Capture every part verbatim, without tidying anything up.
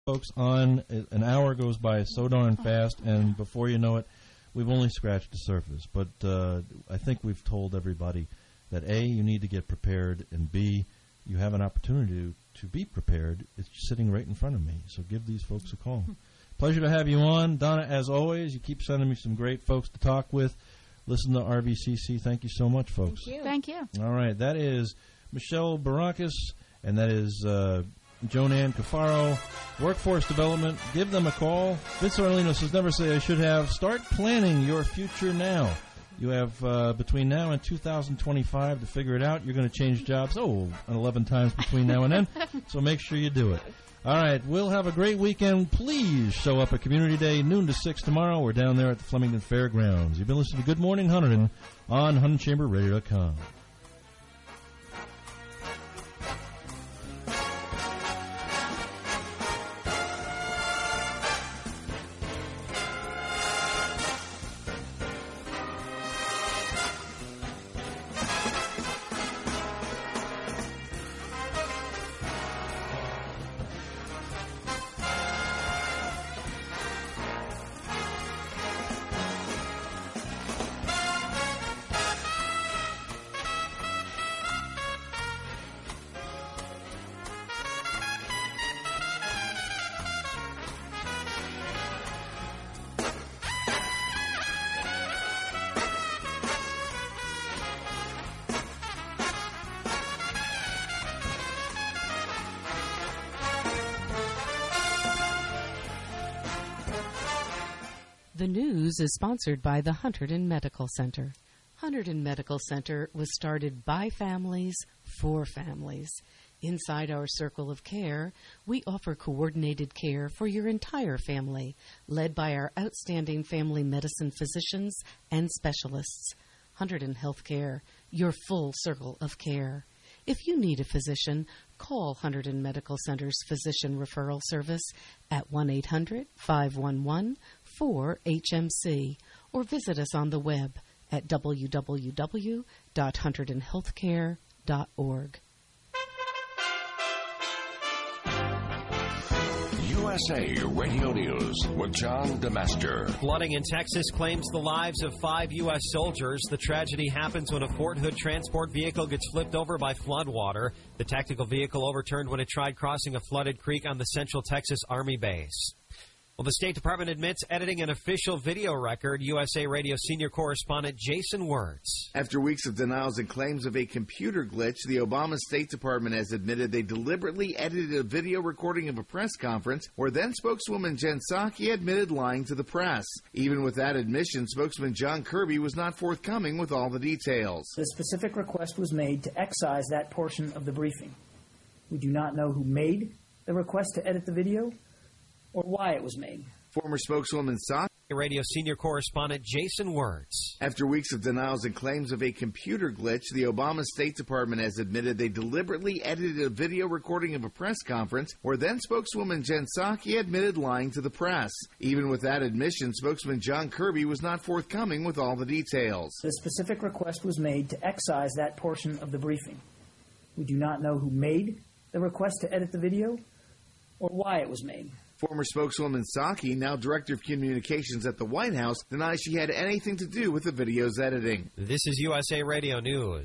folks on. An hour goes by so darn fast, and before you know it, we've only scratched the surface. But uh, I think we've told everybody that A, you need to get prepared, and B, you have an opportunity to, to be prepared. It's sitting right in front of me, so give these folks a call. Pleasure to have you on. Donna, as always, you keep sending me some great folks to talk with. Listen to R V C C. Thank you so much, folks. Thank you. Thank you. All right, that is Michelle Barakis, and that is uh, Joanne Cafaro, Workforce Development. Give them a call. Vince Orlino says, never say I should have. Start planning your future now. You have uh, between now and two thousand twenty-five to figure it out. You're going to change jobs, oh, eleven times between now and then, so make sure you do it. All right, we'll have a great weekend. Please show up at Community Day, noon to six tomorrow. We're down there at the Flemington Fairgrounds. You've been listening to Good Morning Hunterdon on Hunterdon Chamber Radio dot com. The news is sponsored by the Hunterdon Medical Center. Hunterdon Medical Center was started by families for families. Inside our circle of care, we offer coordinated care for your entire family, led by our outstanding family medicine physicians and specialists. Hunterdon Healthcare, your full circle of care. If you need a physician, call Hunterdon Medical Center's Physician Referral Service at one eight hundred, five one one, four H M C or visit us on the web at w w w dot hunterdon healthcare dot org. U S A Radio News with John DeMaster. Flooding in Texas claims the lives of five U S soldiers. The tragedy happens when a Fort Hood transport vehicle gets flipped over by floodwater. The tactical vehicle overturned when it tried crossing a flooded creek on the Central Texas Army base. Well, the State Department admits editing an official video record. U S A Radio senior correspondent Jason Wirtz. After weeks of denials and claims of a computer glitch, the Obama State Department has admitted they deliberately edited a video recording of a press conference where then spokeswoman Jen Psaki admitted lying to the press. Even with that admission, spokesman John Kirby was not forthcoming with all the details. The specific request was made to excise that portion of the briefing. We do not know who made the request to edit the video or why it was made. Former spokeswoman Psaki. Radio senior correspondent Jason Wirtz. After weeks of denials and claims of a computer glitch, the Obama State Department has admitted they deliberately edited a video recording of a press conference where then spokeswoman Jen Psaki admitted lying to the press. Even with that admission, spokesman John Kirby was not forthcoming with all the details. The specific request was made to excise that portion of the briefing. We do not know who made the request to edit the video or why it was made. Former spokeswoman Psaki, now director of communications at the White House, denies she had anything to do with the video's editing. This is U S A Radio News.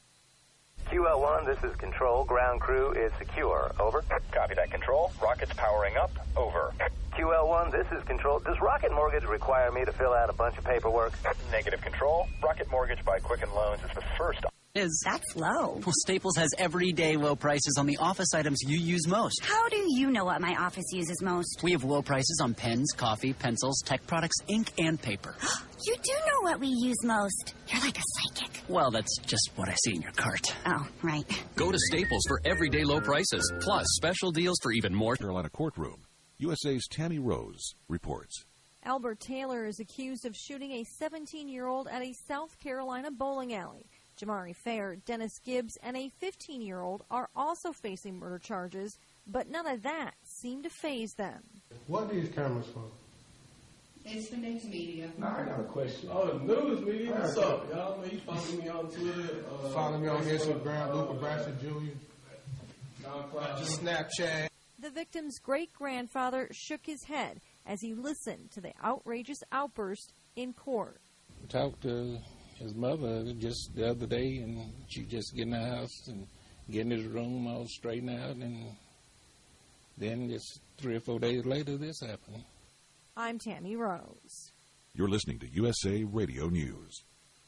Q L one, this is Control. Ground crew is secure. Over. Copy that, Control. Rockets powering up. Over. Q L one, this is Control. Does Rocket Mortgage require me to fill out a bunch of paperwork? Negative, Control. Rocket Mortgage by Quicken Loans is the first. Is That's low. Well, Staples has everyday low prices on the office items you use most. How do you know what my office uses most? We have low prices on pens, coffee, pencils, tech products, ink, and paper. You do know what we use most. You're like a psychic. Well, that's just what I see in your cart. Oh, right. Go to Staples for everyday low prices, plus special deals for even more. Carolina courtroom. U S A's Tammy Rose reports. Albert Taylor is accused of shooting a seventeen-year-old at a South Carolina bowling alley. Jamari Fair, Dennis Gibbs, and a fifteen-year-old are also facing murder charges, but none of that seemed to faze them. What are these cameras for? It's the news media. Nah, I got a question. Oh, the news media? What's up, y'all? You follow me on Twitter? Uh, follow me on Instagram, Luca Braxton Junior Snapchat. The victim's great-grandfather shook his head as he listened to the outrageous outburst in court. I talked to his mother just the other day, and she just get in the house and get in his room all straightened out, and then just three or four days later, this happened. I'm Tammy Rose. You're listening to U S A Radio News.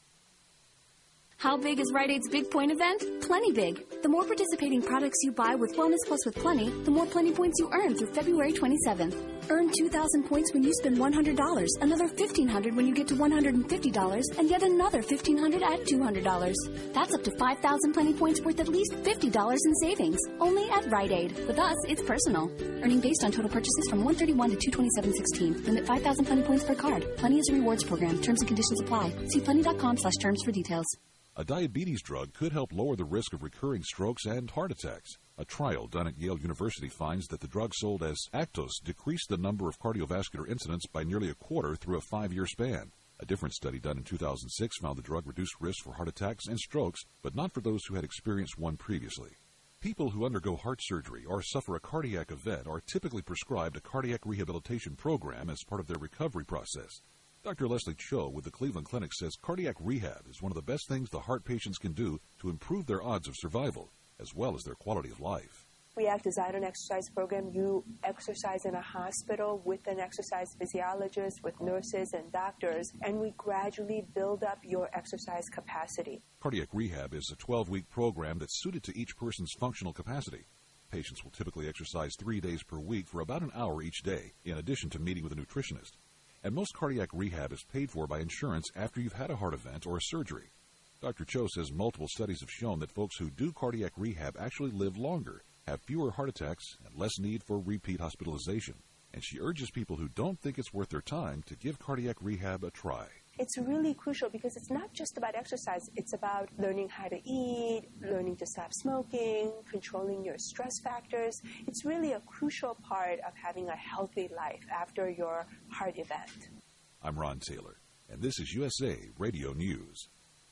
How big is Rite Aid's Big Point event? Plenty big. The more participating products you buy with Wellness Plus with Plenty, the more Plenty points you earn through February twenty-seventh. Earn two thousand points when you spend one hundred dollars, another fifteen hundred dollars when you get to one hundred fifty dollars, and yet another fifteen hundred dollars at two hundred dollars. That's up to five thousand Plenty points worth at least fifty dollars in savings, only at Rite Aid. With us, it's personal. Earning based on total purchases from one thirty-one to two twenty-seven sixteen. Limit five thousand Plenty points per card. Plenty is a rewards program. Terms and conditions apply. See plenty.com slash terms for details. A diabetes drug could help lower the risk of recurring strokes and heart attacks. A trial done at Yale University finds that the drug sold as Actos decreased the number of cardiovascular incidents by nearly a quarter through a five-year span. A different study done in two thousand six found the drug reduced risk for heart attacks and strokes, but not for those who had experienced one previously. People who undergo heart surgery or suffer a cardiac event are typically prescribed a cardiac rehabilitation program as part of their recovery process. Doctor Leslie Cho with the Cleveland Clinic says cardiac rehab is one of the best things the heart patients can do to improve their odds of survival, as well as their quality of life. We have designed an exercise program. You exercise in a hospital with an exercise physiologist, with nurses and doctors, and we gradually build up your exercise capacity. Cardiac rehab is a twelve-week program that's suited to each person's functional capacity. Patients will typically exercise three days per week for about an hour each day, in addition to meeting with a nutritionist. And most cardiac rehab is paid for by insurance after you've had a heart event or a surgery. Doctor Cho says multiple studies have shown that folks who do cardiac rehab actually live longer, have fewer heart attacks, and less need for repeat hospitalization. And she urges people who don't think it's worth their time to give cardiac rehab a try. It's really crucial because it's not just about exercise. It's about learning how to eat, learning to stop smoking, controlling your stress factors. It's really a crucial part of having a healthy life after your heart event. I'm Ron Taylor, and this is U S A Radio News.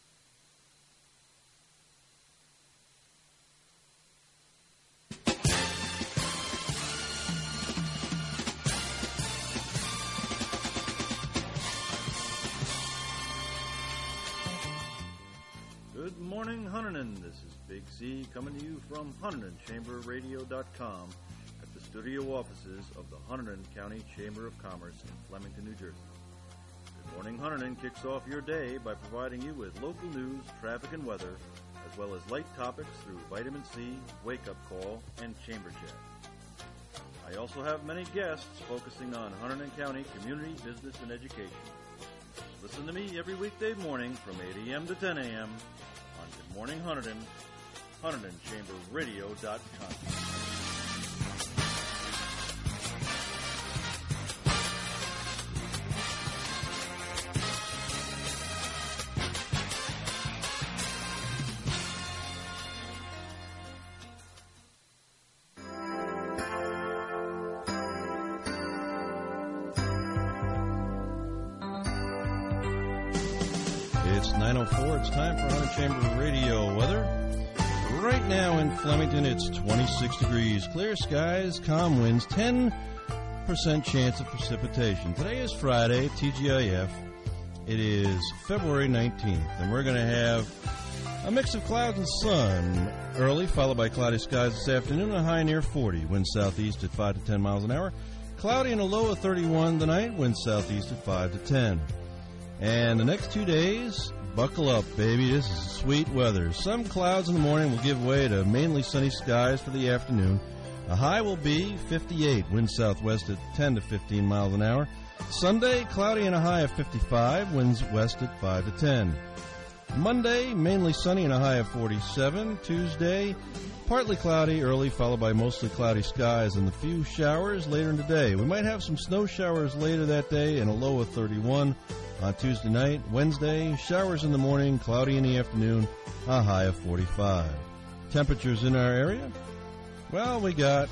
Good morning, Hunterdon. This is Big C coming to you from Hunterdon Chamber Radio dot com at the studio offices of the Hunterdon County Chamber of Commerce in Flemington, New Jersey. Good morning, Hunterdon kicks off your day by providing you with local news, traffic, and weather, as well as light topics through Vitamin C, Wake Up Call, and Chamber Chat. I also have many guests focusing on Hunterdon County community, business, and education. Listen to me every weekday morning from eight a.m. to ten a.m. on Good Morning Hunterdon, Hunterdon Chamber Radio dot com. It's nine oh four. It's time for Hunterdon Chamber Radio weather. Right now in Flemington, it's twenty-six degrees. Clear skies, calm winds, ten percent chance of precipitation. Today is Friday, T G I F. It is February nineteenth, and we're going to have a mix of clouds and sun early, followed by cloudy skies this afternoon, a high near forty. Wind southeast at five to ten miles an hour. Cloudy and a low of thirty-one tonight, wind southeast at five to ten. And the next two days, buckle up, baby. This is sweet weather. Some clouds in the morning will give way to mainly sunny skies for the afternoon. The high will be fifty-eight, wind southwest at ten to fifteen miles an hour. Sunday, cloudy and a high of fifty-five, winds west at five to ten. Monday, mainly sunny and a high of forty-seven. Tuesday, partly cloudy early, followed by mostly cloudy skies and a few showers later in the day. We might have some snow showers later that day and a low of thirty-one. On Tuesday night, Wednesday, showers in the morning, cloudy in the afternoon, a high of forty-five. Temperatures in our area? Well, we got,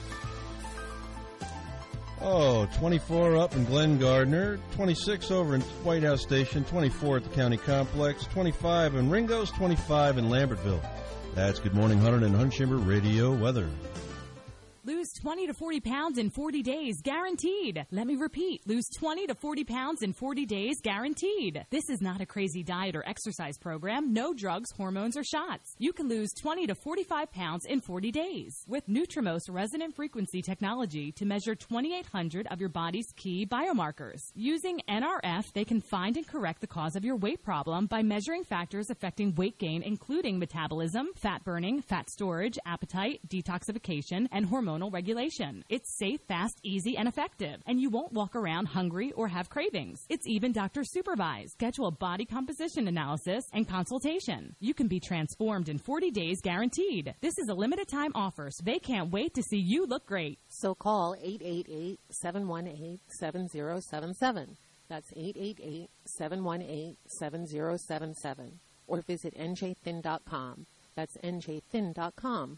oh, twenty-four up in Glen Gardner, twenty-six over in White House Station, twenty-four at the County Complex, twenty-five in Ringo's, twenty-five in Lambertville. That's Good Morning Hunterdon and Hunt Chamber Radio weather. Lose twenty to forty pounds in forty days, guaranteed. Let me repeat, lose twenty to forty pounds in forty days, guaranteed. This is not a crazy diet or exercise program. No drugs, hormones, or shots. You can lose twenty to forty-five pounds in forty days with Nutrimost resonant frequency technology to measure twenty-eight hundred of your body's key biomarkers. Using N R F, they can find and correct the cause of your weight problem by measuring factors affecting weight gain, including metabolism, fat burning, fat storage, appetite, detoxification, and hormonal regulation. It's safe, fast, easy, and effective, and you won't walk around hungry or have cravings. It's even doctor supervised. Schedule a body composition analysis and consultation. You can be transformed in forty days, guaranteed. This is a limited time offer, so they can't wait to see you look great. So call eight eight eight, seven one eight, seven zero seven seven. That's eight eight eight, seven one eight, seven zero seven seven. Or visit N J thin dot com. That's N J thin dot com.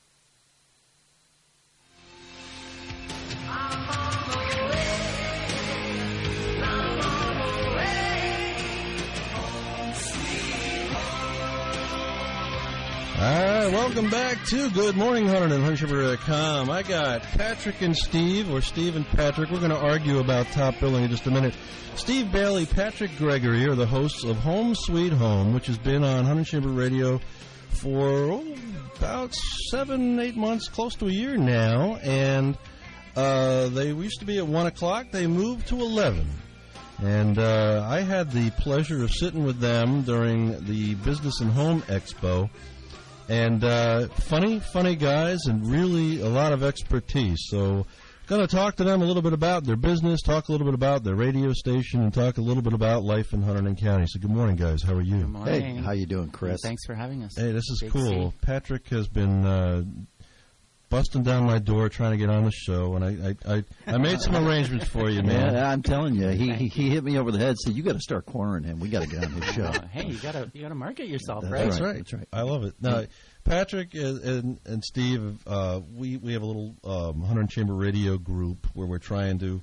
All right, welcome back to Good Morning Hunter and hunter shipper dot com. I got Patrick and Steve, or Steve and Patrick. We're going to argue about top billing in just a minute. Steve Bailey, Patrick Gregory are the hosts of Home Sweet Home, which has been on Hunter Chamber Radio for oh, about seven, eight months, close to a year now. And uh, they used to be at one o'clock. They moved to eleven. And uh, I had the pleasure of sitting with them during the Business and Home Expo. And uh, funny, funny guys, and really a lot of expertise. So, going to talk to them a little bit about their business, talk a little bit about their radio station, and talk a little bit about life in Hunterdon County. So, good morning, guys. How are you? Good morning. Hey, how you doing, Chris? Thanks for having us. Hey, this is Great cool. Patrick has been uh, busting down my door trying to get on the show, and I I, I, I made some arrangements for you, man. Yeah, I'm telling you, he he, he hit me over the head. Said, "You got to start cornering him. We got to get on his show." Uh, hey, you gotta you gotta market yourself, That's right? That's right. right. That's right. I love it. Now, Patrick and, and, and Steve, uh, we, we have a little um, Hunter Chamber Radio group where we're trying to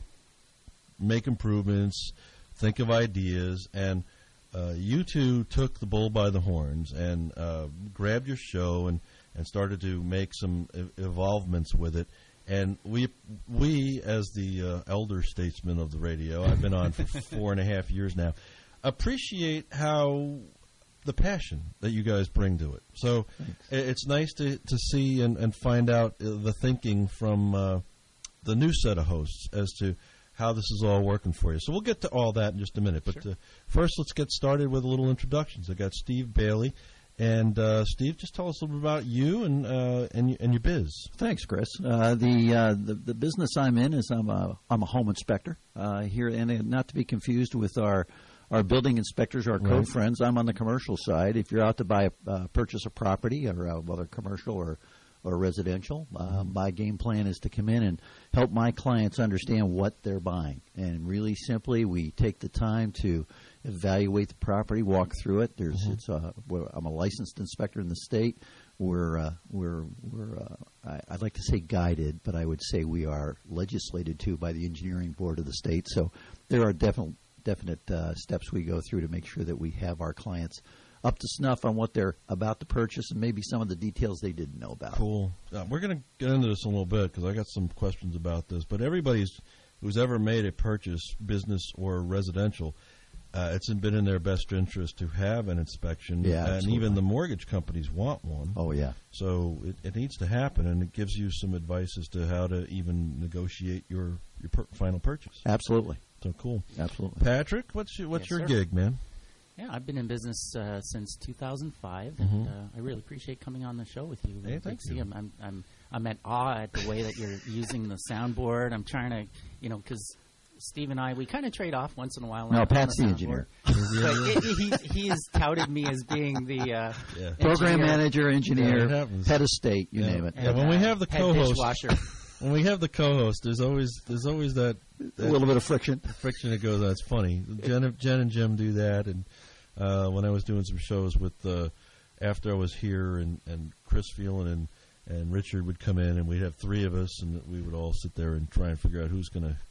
make improvements, think of ideas, and uh, you two took the bull by the horns and uh, grabbed your show and, and started to make some e- evolvements with it. And we, we as the uh, elder statesman of the radio, I've been on for four and a half years now, appreciate how the passion that you guys bring to it. So Thanks. It's nice to, to see and, and find out the thinking from uh, the new set of hosts as to how this is all working for you. So we'll get to all that in just a minute. But sure. uh, first, let's get started with a little introductions. I got Steve Bailey. And, uh, Steve, just tell us a little bit about you and uh, and, and your biz. Thanks, Chris. Uh, the, uh, the the business I'm in is I'm a, I'm a home inspector uh, here, and not to be confused with our Our building inspectors, our code right. friends. I'm on the commercial side. If you're out to buy a uh, purchase a property, or uh, whether commercial or or residential, uh, my game plan is to come in and help my clients understand what they're buying. And really simply, we take the time to evaluate the property, walk through it. There's mm-hmm. it's a, I'm a licensed inspector in the state. We're uh, we're we're uh, I, I'd like to say guided, but I would say we are legislated to by the engineering board of the state. So there are definitely definite uh, steps we go through to make sure that we have our clients up to snuff on what they're about to purchase and maybe some of the details they didn't know about. Cool. Uh, we're going to get into this in a little bit because I got some questions about this. But everybody's who's ever made a purchase, business or residential, uh, it's been in their best interest to have an inspection. Yeah, and absolutely. even the mortgage companies want one. Oh, yeah. So it, it needs to happen, and it gives you some advice as to how to even negotiate your, your per- final purchase. Absolutely. So cool. Absolutely. Patrick, what's your, what's Yes, your sir. gig, man? Yeah, I've been in business uh, since two thousand five, Mhm. and uh, I really appreciate coming on the show with you. Hey, Uh, thank Big C. you. I'm, I'm, I'm, I'm at awe at the way that you're using the soundboard. I'm trying to, you know, because Steve and I, we kind of trade off once in a while. No, on, Pat's on the the engineer. soundboard. But he, he, he has touted me as being the uh, Yeah. Program engineer. manager, Yeah, engineer, it happens. head of state, you Yeah. name it. Yeah, when we have the head co-host, dishwasher. when we have the co-host, there's always there's always that, that A little bit of friction. friction that goes on. It's funny. Jen, Jen and Jim do that, and uh, when I was doing some shows with uh, after I was here, and, and Chris Phelan and and Richard would come in, and we'd have three of us, and we would all sit there and try and figure out who's gonna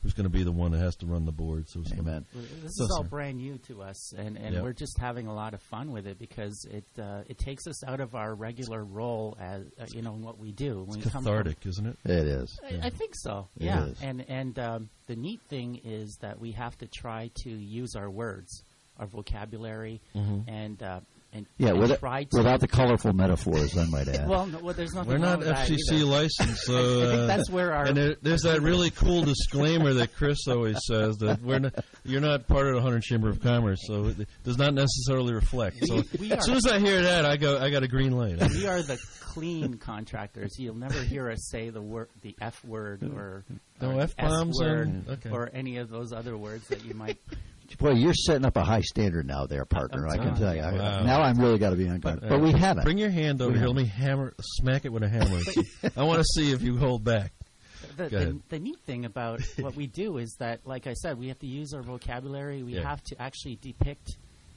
who's going to be the one that has to run the board. So, Amen. This so, is all sir. brand new to us, and, and Yep. we're just having a lot of fun with it because it uh, it takes us out of our regular role as uh, you know in what we do. When It's we come cathartic, from, isn't it? It is. I, I think so. It yeah, is. and and um, the neat thing is that we have to try to use our words, our vocabulary, Mhm. and uh, and, Yeah, and with try it, to without the colorful metaphors, I might add. well, no, well, there's nothing. We're wrong not with F C that C either. licensed, so I think uh, that's where our and there, there's that really cool disclaimer that Chris always says that we're not, you're not part of the Hunterdon Chamber of Commerce, so it does not necessarily reflect. So We as soon as I hear that, I go, I got a green light. We are the clean contractors. You'll never hear us say the word, the F word, or, No or F-bombs S word, and- okay. or any of those other words that you might. Boy, you're setting up a high standard now there, partner. I can tell you. I- Wow. Now I'm really got to be on guard. But we haven't. Bring your hand over We here. haven't. Let me hammer, smack it with a hammer. I want to see if you hold back. The, Go the, ahead. the neat thing about what we do is that, like I said, we have to use our vocabulary. We Yeah. have to actually depict,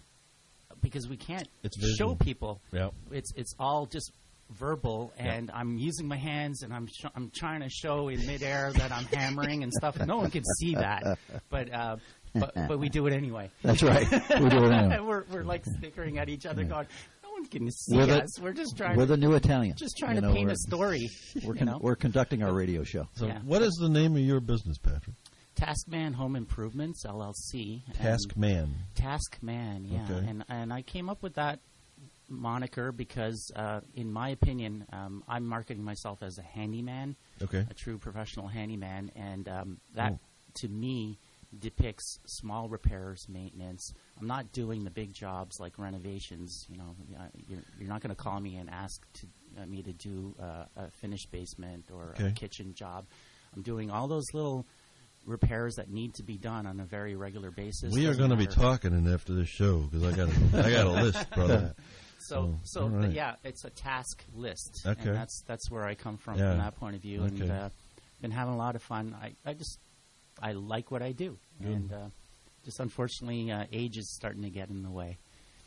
because we can't It's show visual. people. Yep. It's it's all just verbal, Yeah. and I'm using my hands, and I'm sh- I'm trying to show in midair that I'm hammering and stuff. No one can see that, but uh, but but we do it anyway. That's right. We do it anyway. we're we're like snickering at each other, Yeah. going, "No one can see We're the- us. We're just trying. We're to, the new Italian. Just trying You to know, paint we're- a story." We're, you con- know? we're conducting our radio show. So, Yeah. what is the name of your business, Patrick? Taskman Home Improvements L L C. and- Taskman. Taskman, yeah. Okay. And and I came up with that moniker because, uh, in my opinion, um, I'm marketing myself as a handyman, Okay. a true professional handyman, and um, that Oh. to me depicts small repairs, maintenance. I'm not doing the big jobs like renovations. You know, Uh, you're, you're not going to call me and ask to, uh, me to do uh, a finished basement or a Okay. kitchen job. I'm doing all those little repairs that need to be done on a very regular basis. We are Doesn't going to be matter. talking in after this show because I got a, I got a list, brother. So, Oh, so all th- right. yeah, it's a task list, Okay. and that's that's where I come from Yeah. from that point of view, and Okay. uh, been having a lot of fun. I, I just I like what I do, Good. and uh, just unfortunately, uh, age is starting to get in the way.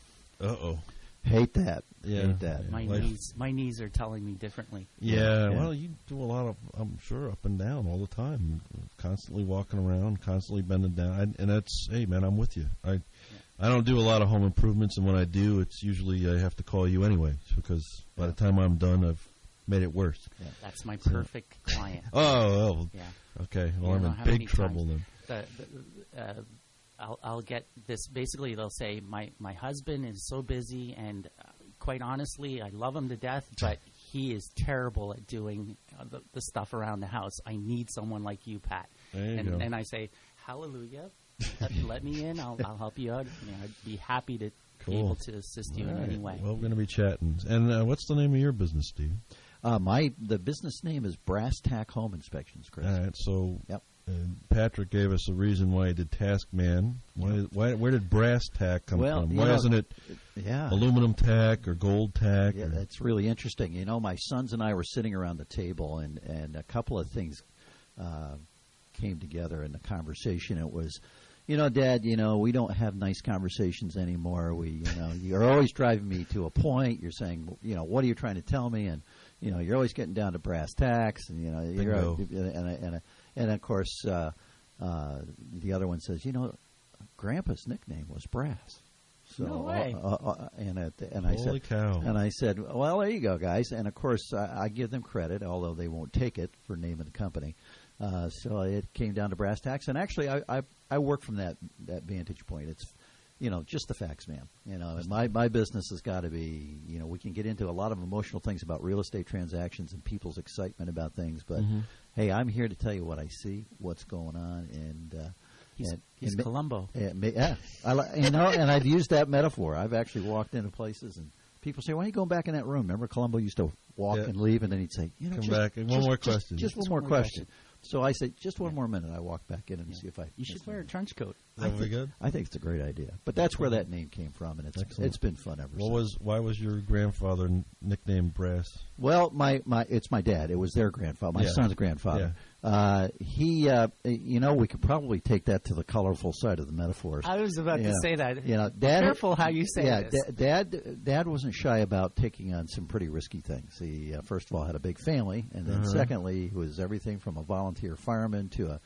Uh oh. Hate that. Yeah. Hate that. My Life- knees, my knees are telling me differently. Yeah, Yeah. well, you do a lot of, I'm sure, up and down all the time, constantly walking around, constantly bending down, I, and that's, hey, man, I'm with you. I, I don't do a lot of home improvements, and when I do, it's usually I have to call you anyway because by the time I'm done, I've made it worse. Yeah, that's my So- perfect client. Oh, oh, Yeah. okay. You Well, I'm know in how big many trouble times then. The, the, uh, I'll, I'll get this. Basically, they'll say, my, my husband is so busy, and uh, quite honestly, I love him to death, but he is terrible at doing uh, the, the stuff around the house. I need someone like you, Pat. There you and, go. and I say, hallelujah. let, let me in. I'll, I'll help you out. You know, I'd be happy to be Cool. able to assist you All in right. any way. Well, we're going to be chatting. And uh, what's the name of your business, Steve? Uh, my the business name is Brass Tack Home Inspections, Chris. All right, so Yep. uh, Patrick gave us a reason why he did Taskman. Why, why, where did brass tack come Well, from? you Why know, isn't it Yeah. aluminum tack or gold tack? Yeah, or- that's really interesting. You know, my sons and I were sitting around the table, and, and a couple of things uh, came together in the conversation. It was, you know, Dad, you know, we don't have nice conversations anymore. We, you know, you're always driving me to a point. You're saying, you know, what are you trying to tell me? And, you know, you're always getting down to brass tacks, and, you know, you're, Bingo. and, and, and, and of course, uh, uh, the other one says, you know, Grandpa's nickname was Brass. So, No way. Uh, uh, and it, and I Holy said, cow. and I said, well, there you go, guys. And of course, I, I give them credit, although they won't take it for naming the company. Uh, so it came down to brass tacks, and actually, I, I I work from that that vantage point. It's, you know, just the facts, man. You know, and my my business has got to be, you know, we can get into a lot of emotional things about real estate transactions and people's excitement about things, but Mhm. hey, I'm here to tell you what I see, what's going on, and. Uh, He's, and, he's and, Columbo. yeah, ma- yeah, I li- you know, and I've used that metaphor. I've actually walked into places, and people say, "Why are you going back in that room?" Remember, Columbo used to walk Yeah. and leave, and then he'd say, "You know, Come just, back. One just- more just- question. Just, one Just more one more question." So I say, "Just one more minute." I walk back in and see if I. You should wear a trench coat. Is that I think, good? I think it's a great idea, but that's where that name came from, and it's Excellent. it's been fun ever What since. was? Why was your grandfather n- nicknamed Brass? Well, my, my it's my dad. It was their grandfather, my Yeah. son's grandfather. Uh, he, uh, you know, we could probably take that to the colorful side of the metaphors. I was about You to know, say that. You know, Dad. Careful how you say yeah, this. da- Dad. Dad wasn't shy about taking on some pretty risky things. He, uh, first of all, had a big family, and then Uh-huh. secondly, he was everything from a volunteer fireman to a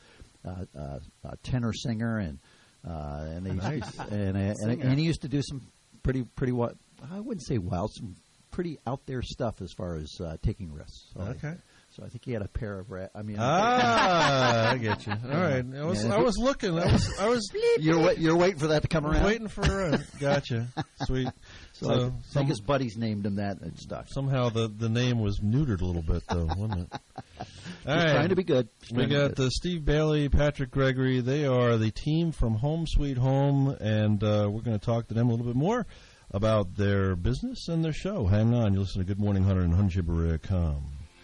uh, uh, a tenor singer, and uh, and, they, Nice. and, and, and and he used to do some pretty pretty what I wouldn't say wild, some pretty out there stuff as far as uh, taking risks. So Okay. I, so I think he had a pair of ra- I mean Ah, I get you. All right. I was Yeah. I was looking. I was I was You're wa- you're waiting for that to come around. waiting for uh, gotcha. Sweet. So, I, th- I think his buddies named him that and it stuck. Somehow the, the name was neutered a little bit, though, wasn't it? All He's trying to be good. He's We trying to be got good. uh, Steve Bailey, Patrick Gregory. They are the team from Home Sweet Home, and uh, we're going to talk to them a little bit more about their business and their show. Hang on. You listen to Good Morning Hunter and hunt chamber dot com.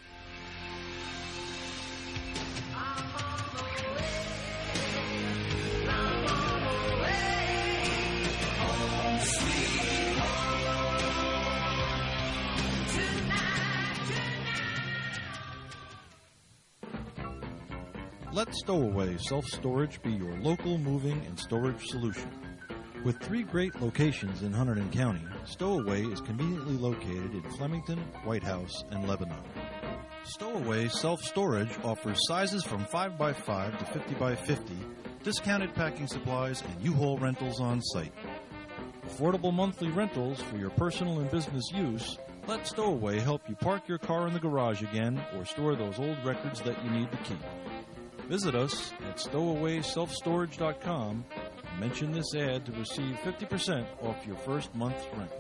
Let Stowaway Self-Storage be your local moving and storage solution. With three great locations in Hunterdon County, Stowaway is conveniently located in Flemington, White House, and Lebanon. Stowaway Self-Storage offers sizes from five by five to fifty by fifty, discounted packing supplies, and U-Haul rentals on site. Affordable monthly rentals for your personal and business use. Let Stowaway help you park your car in the garage again or store those old records that you need to keep. Visit us at stowaway self storage dot com and mention this ad to receive fifty percent off your first month's rent.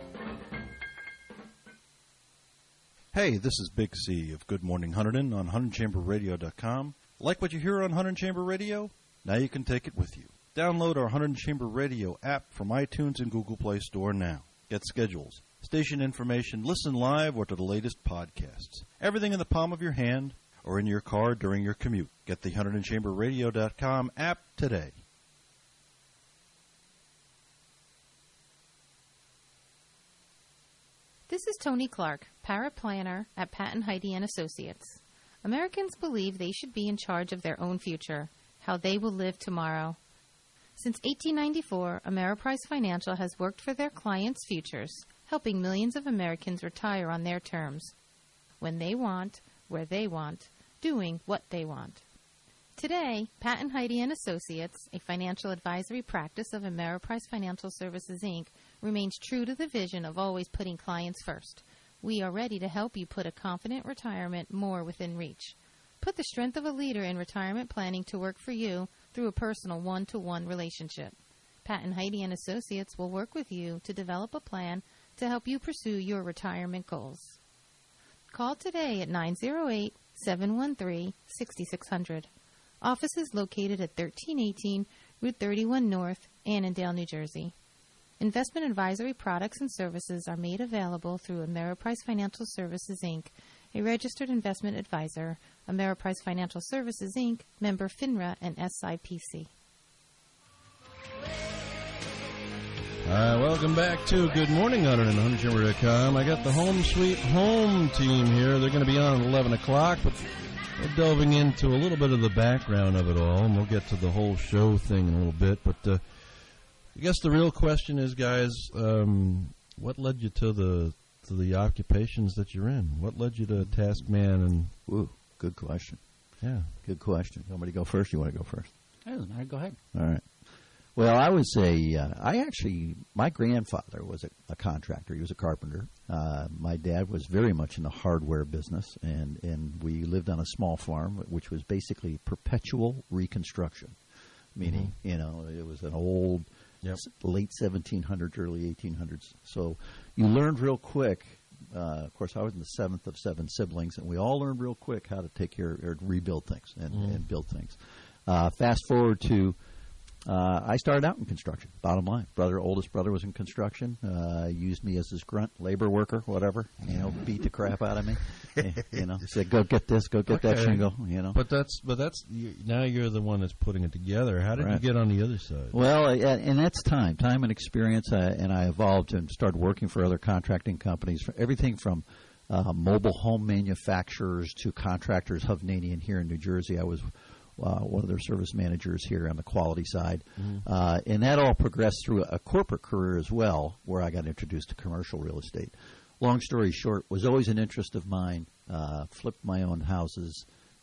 Hey, this is Big C of Good Morning Hunterdon on hunt chamber radio dot com. Like what you hear on Hunterdon Chamber Radio? Now you can take it with you. Download our Hunterdon Chamber Radio app from iTunes and Google Play Store now. Get schedules, station information, listen live, or to the latest podcasts. Everything in the palm of your hand or in your car during your commute. Get the hunterdon chamber radio dot com app today. This is Tony Clark, paraplanner at Patton Heidi and Associates. Americans believe they should be in charge of their own future, how they will live tomorrow. Since eighteen ninety-four, Ameriprise Financial has worked for their clients' futures, helping millions of Americans retire on their terms, when they want, where they want, doing what they want. Today, Patton Heidi and Associates, a financial advisory practice of Ameriprise Financial Services, Incorporated, remains true to the vision of always putting clients first. We are ready to help you put a confident retirement more within reach. Put the strength of a leader in retirement planning to work for you through a personal one-to-one relationship. Patton Heidi and Associates will work with you to develop a plan to help you pursue your retirement goals. Call today at nine zero eight, seven one three, six six zero zero. Office is located at thirteen eighteen Route thirty-one North, Annandale, New Jersey. Investment advisory products and services are made available through Ameriprise Financial Services, Incorporated, a registered investment advisor, Ameriprise Financial Services, Incorporated, member FINRA and S I P C. All right, welcome back to Good Morning Hunter and hunt chamber dot com. I got the Home Sweet Home team here. They're going to be on at eleven o'clock, but we're delving into a little bit of the background of it all, and we'll get to the whole show thing in a little bit. But uh, I guess the real question is, guys, um, what led you to the to the occupations that you're in? What led you to Taskman? And Ooh, good question. Yeah, good question. You want me to go first? You want to go first? It doesn't matter. Go ahead. All right. Well, I was a, uh, I actually, my grandfather was a, a contractor. He was a carpenter. Uh, my dad was very much in the hardware business, and, and we lived on a small farm, which was basically perpetual reconstruction, meaning, mm-hmm. you know, it was an old, yep. late seventeen hundreds, early eighteen hundreds. So you learned real quick. Uh, of course, I was in the seventh of seven siblings, and we all learned real quick how to take care or rebuild things and, mm-hmm. and build things. Uh, fast forward to Uh, I started out in construction, bottom line. Brother, oldest brother was in construction, uh, used me as his grunt, labor worker, whatever, you know, beat the crap out of me. You know, said, go get this, go get okay. that shingle, you know. But that's, but that's, you, now you're the one that's putting it together. How did right. you get on the other side? Well, uh, and that's time, time and experience, uh, and I evolved and started working for other contracting companies, for everything from uh, mobile home manufacturers to contractors, Hovnanian here in New Jersey. I was Uh, one of their service managers here on the quality side. Mm-hmm. Uh, and that all progressed through a corporate career as well, where I got introduced to commercial real estate. Long story short, was always an interest of mine. Uh, flipped my own houses,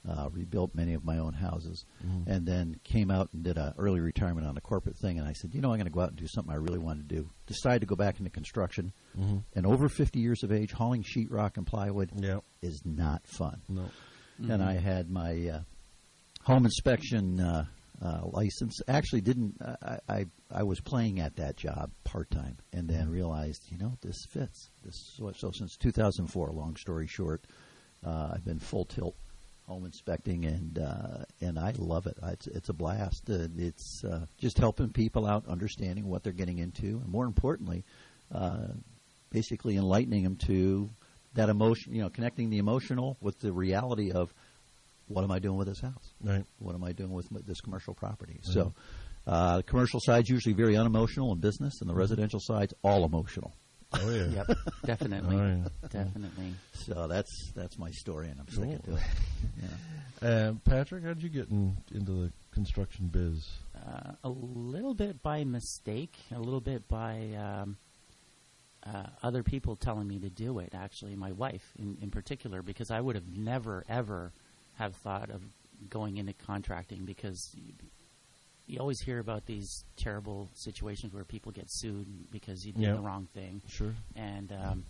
uh, rebuilt many of my own houses, Mhm. and then came out and did a early retirement on a corporate thing. And I said, you know, I'm going to go out and do something I really want to do. Decided to go back into construction. Mhm. And over fifty years of age, hauling sheetrock and plywood Yep. is not fun. No. And Mhm. I had my uh, home inspection uh, uh, license. Actually, didn't I, I? I was playing at that job part time, and then realized, you know, this fits. This so, so since two thousand four. Long story short, uh, I've been full tilt home inspecting, and uh, and I love it. It's, it's a blast. Uh, it's uh, just helping people out, understanding what they're getting into, and more importantly, uh, basically enlightening them to that emotion. You know, connecting the emotional with the reality of what am I doing with this house? Right. What am I doing with m- this commercial property? Mm-hmm. So, uh, the commercial side's usually very unemotional in business, and the residential side's all emotional. Oh yeah. Yep, definitely, Oh, yeah. definitely. So that's that's my story, and I'm sticking Cool. to it. Yeah. Uh, Patrick, how did you get in, into the construction biz? Uh, a little bit by mistake, a little bit by um, uh, other people telling me to do it. Actually, my wife in, in particular, because I would have never ever have thought of going into contracting, because you, you always hear about these terrible situations where people get sued because you did Yeah. the wrong thing. Sure. And um,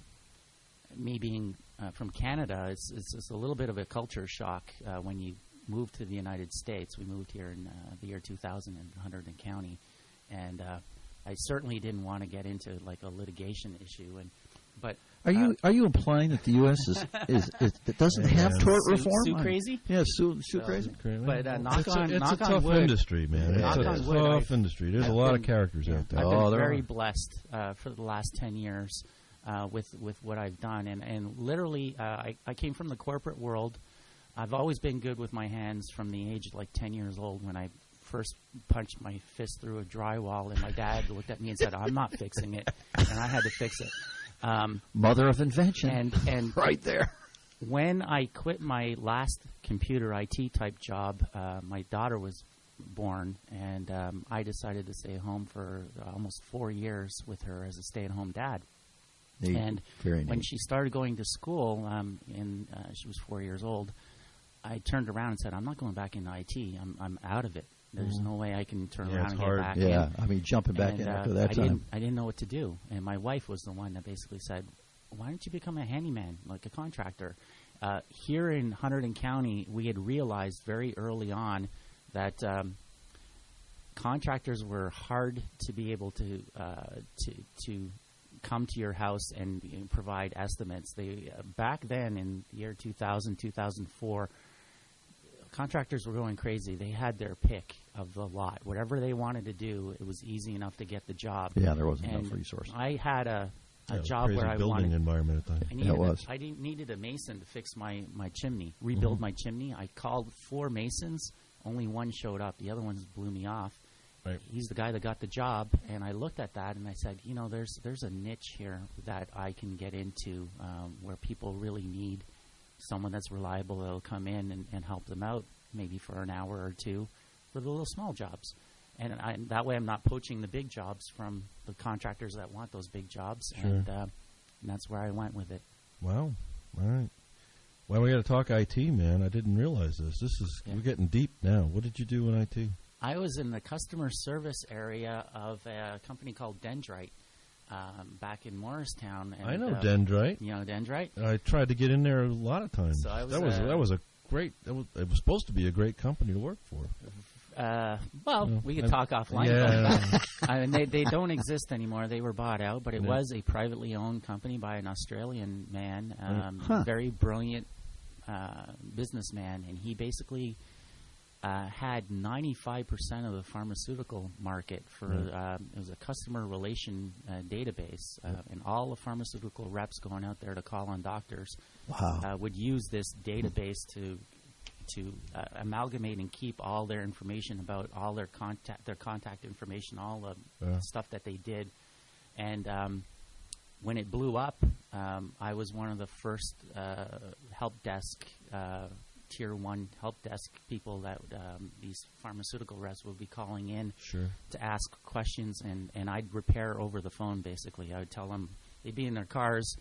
me being uh, from Canada, it's, it's, it's a little bit of a culture shock uh, when you move to the United States. We moved here in uh, the year two thousand in Hunterdon County, and uh, I certainly didn't want to get into like a litigation issue. And but Are you are you implying that the U S is is, is it doesn't have Yeah. tort Sue- reform? Sue I- crazy? Yeah, sue sue So- crazy. But uh, knock it's on a, it's knock a on tough wood. industry, man. Knock It's a on wood, tough I've- industry. There's I've a lot been- of characters yeah, out there. I've Oh, been there very are. blessed uh, for the last ten years uh, with with what I've done, and and literally, uh, I I came from the corporate world. I've always been good with my hands from the age of like ten years old when I first punched my fist through a drywall, and my dad looked at me and said, "I'm not fixing it," and I had to fix it. Um, Mother of invention. and and right there. When I quit my last computer I T type job, uh, my daughter was born, and um, I decided to stay home for almost four years with her as a stay-at-home dad. Neat. And Very when neat. she started going to school, um, and uh, she was four years old, I turned around and said, "I'm not going back into I T. I'm I'm out of it. There's Mhm. no way I can turn Yeah, around it's and hard. get back Yeah, in." I mean, jumping back And, in uh, after that I time. Didn't, I didn't know what to do, and my wife was the one that basically said, "Why don't you become a handyman, like a contractor?" Uh, here in Hunterdon County, we had realized very early on that um, contractors were hard to be able to uh, to to come to your house and you know, provide estimates. They uh, back then in the year two thousand, two thousand four, contractors were going crazy. They had their pick of the lot. Whatever they wanted to do, it was easy enough to get the job. Yeah, there wasn't And enough resources. I had a, a Yeah, it was job crazy where I building wanted environment at the time. I Yeah, needed, it was. A, I de- needed a mason to fix my, my chimney, rebuild Mhm. my chimney. I called four masons. Only one showed up. The other ones blew me off. Right. He's the guy that got the job, and I looked at that and I said, you know, there's there's a niche here that I can get into um, where people really need someone that's reliable that'll come in and, and help them out, maybe for an hour or two, for the little small jobs. And I, that way I'm not poaching the big jobs from the contractors that want those big jobs. Sure. And, uh, and that's where I went with it. Wow. All right. Well, we got to talk I T, man. I didn't realize this. This is Yeah. we're getting deep now. What did you do in I T? I was in the customer service area of a company called Dendrite um, back in Morristown. And, I know uh, Dendrite. You know Dendrite? I tried to get in there a lot of times. So I was, that was uh, that was a great. That was, it was supposed to be a great company to work for. Uh, well, Yeah. we could I- talk offline yeah. about that. I mean, they, they don't exist anymore. They were bought out, but it Yeah. was a privately owned company by an Australian man, um, Huh. very brilliant uh, businessman, and he basically uh, had ninety-five percent of the pharmaceutical market for, Right. um, it was a customer relation uh, database, uh, and all the pharmaceutical reps going out there to call on doctors Wow. uh, would use this database to to uh, amalgamate and keep all their information about all their contact, their contact information, all the Yeah. stuff that they did. And um, when it blew up, um, I was one of the first uh, help desk, uh, tier one help desk people that um, these pharmaceutical reps would be calling in Sure. to ask questions, and, and I'd repair over the phone, basically. I would tell them, they'd be in their cars,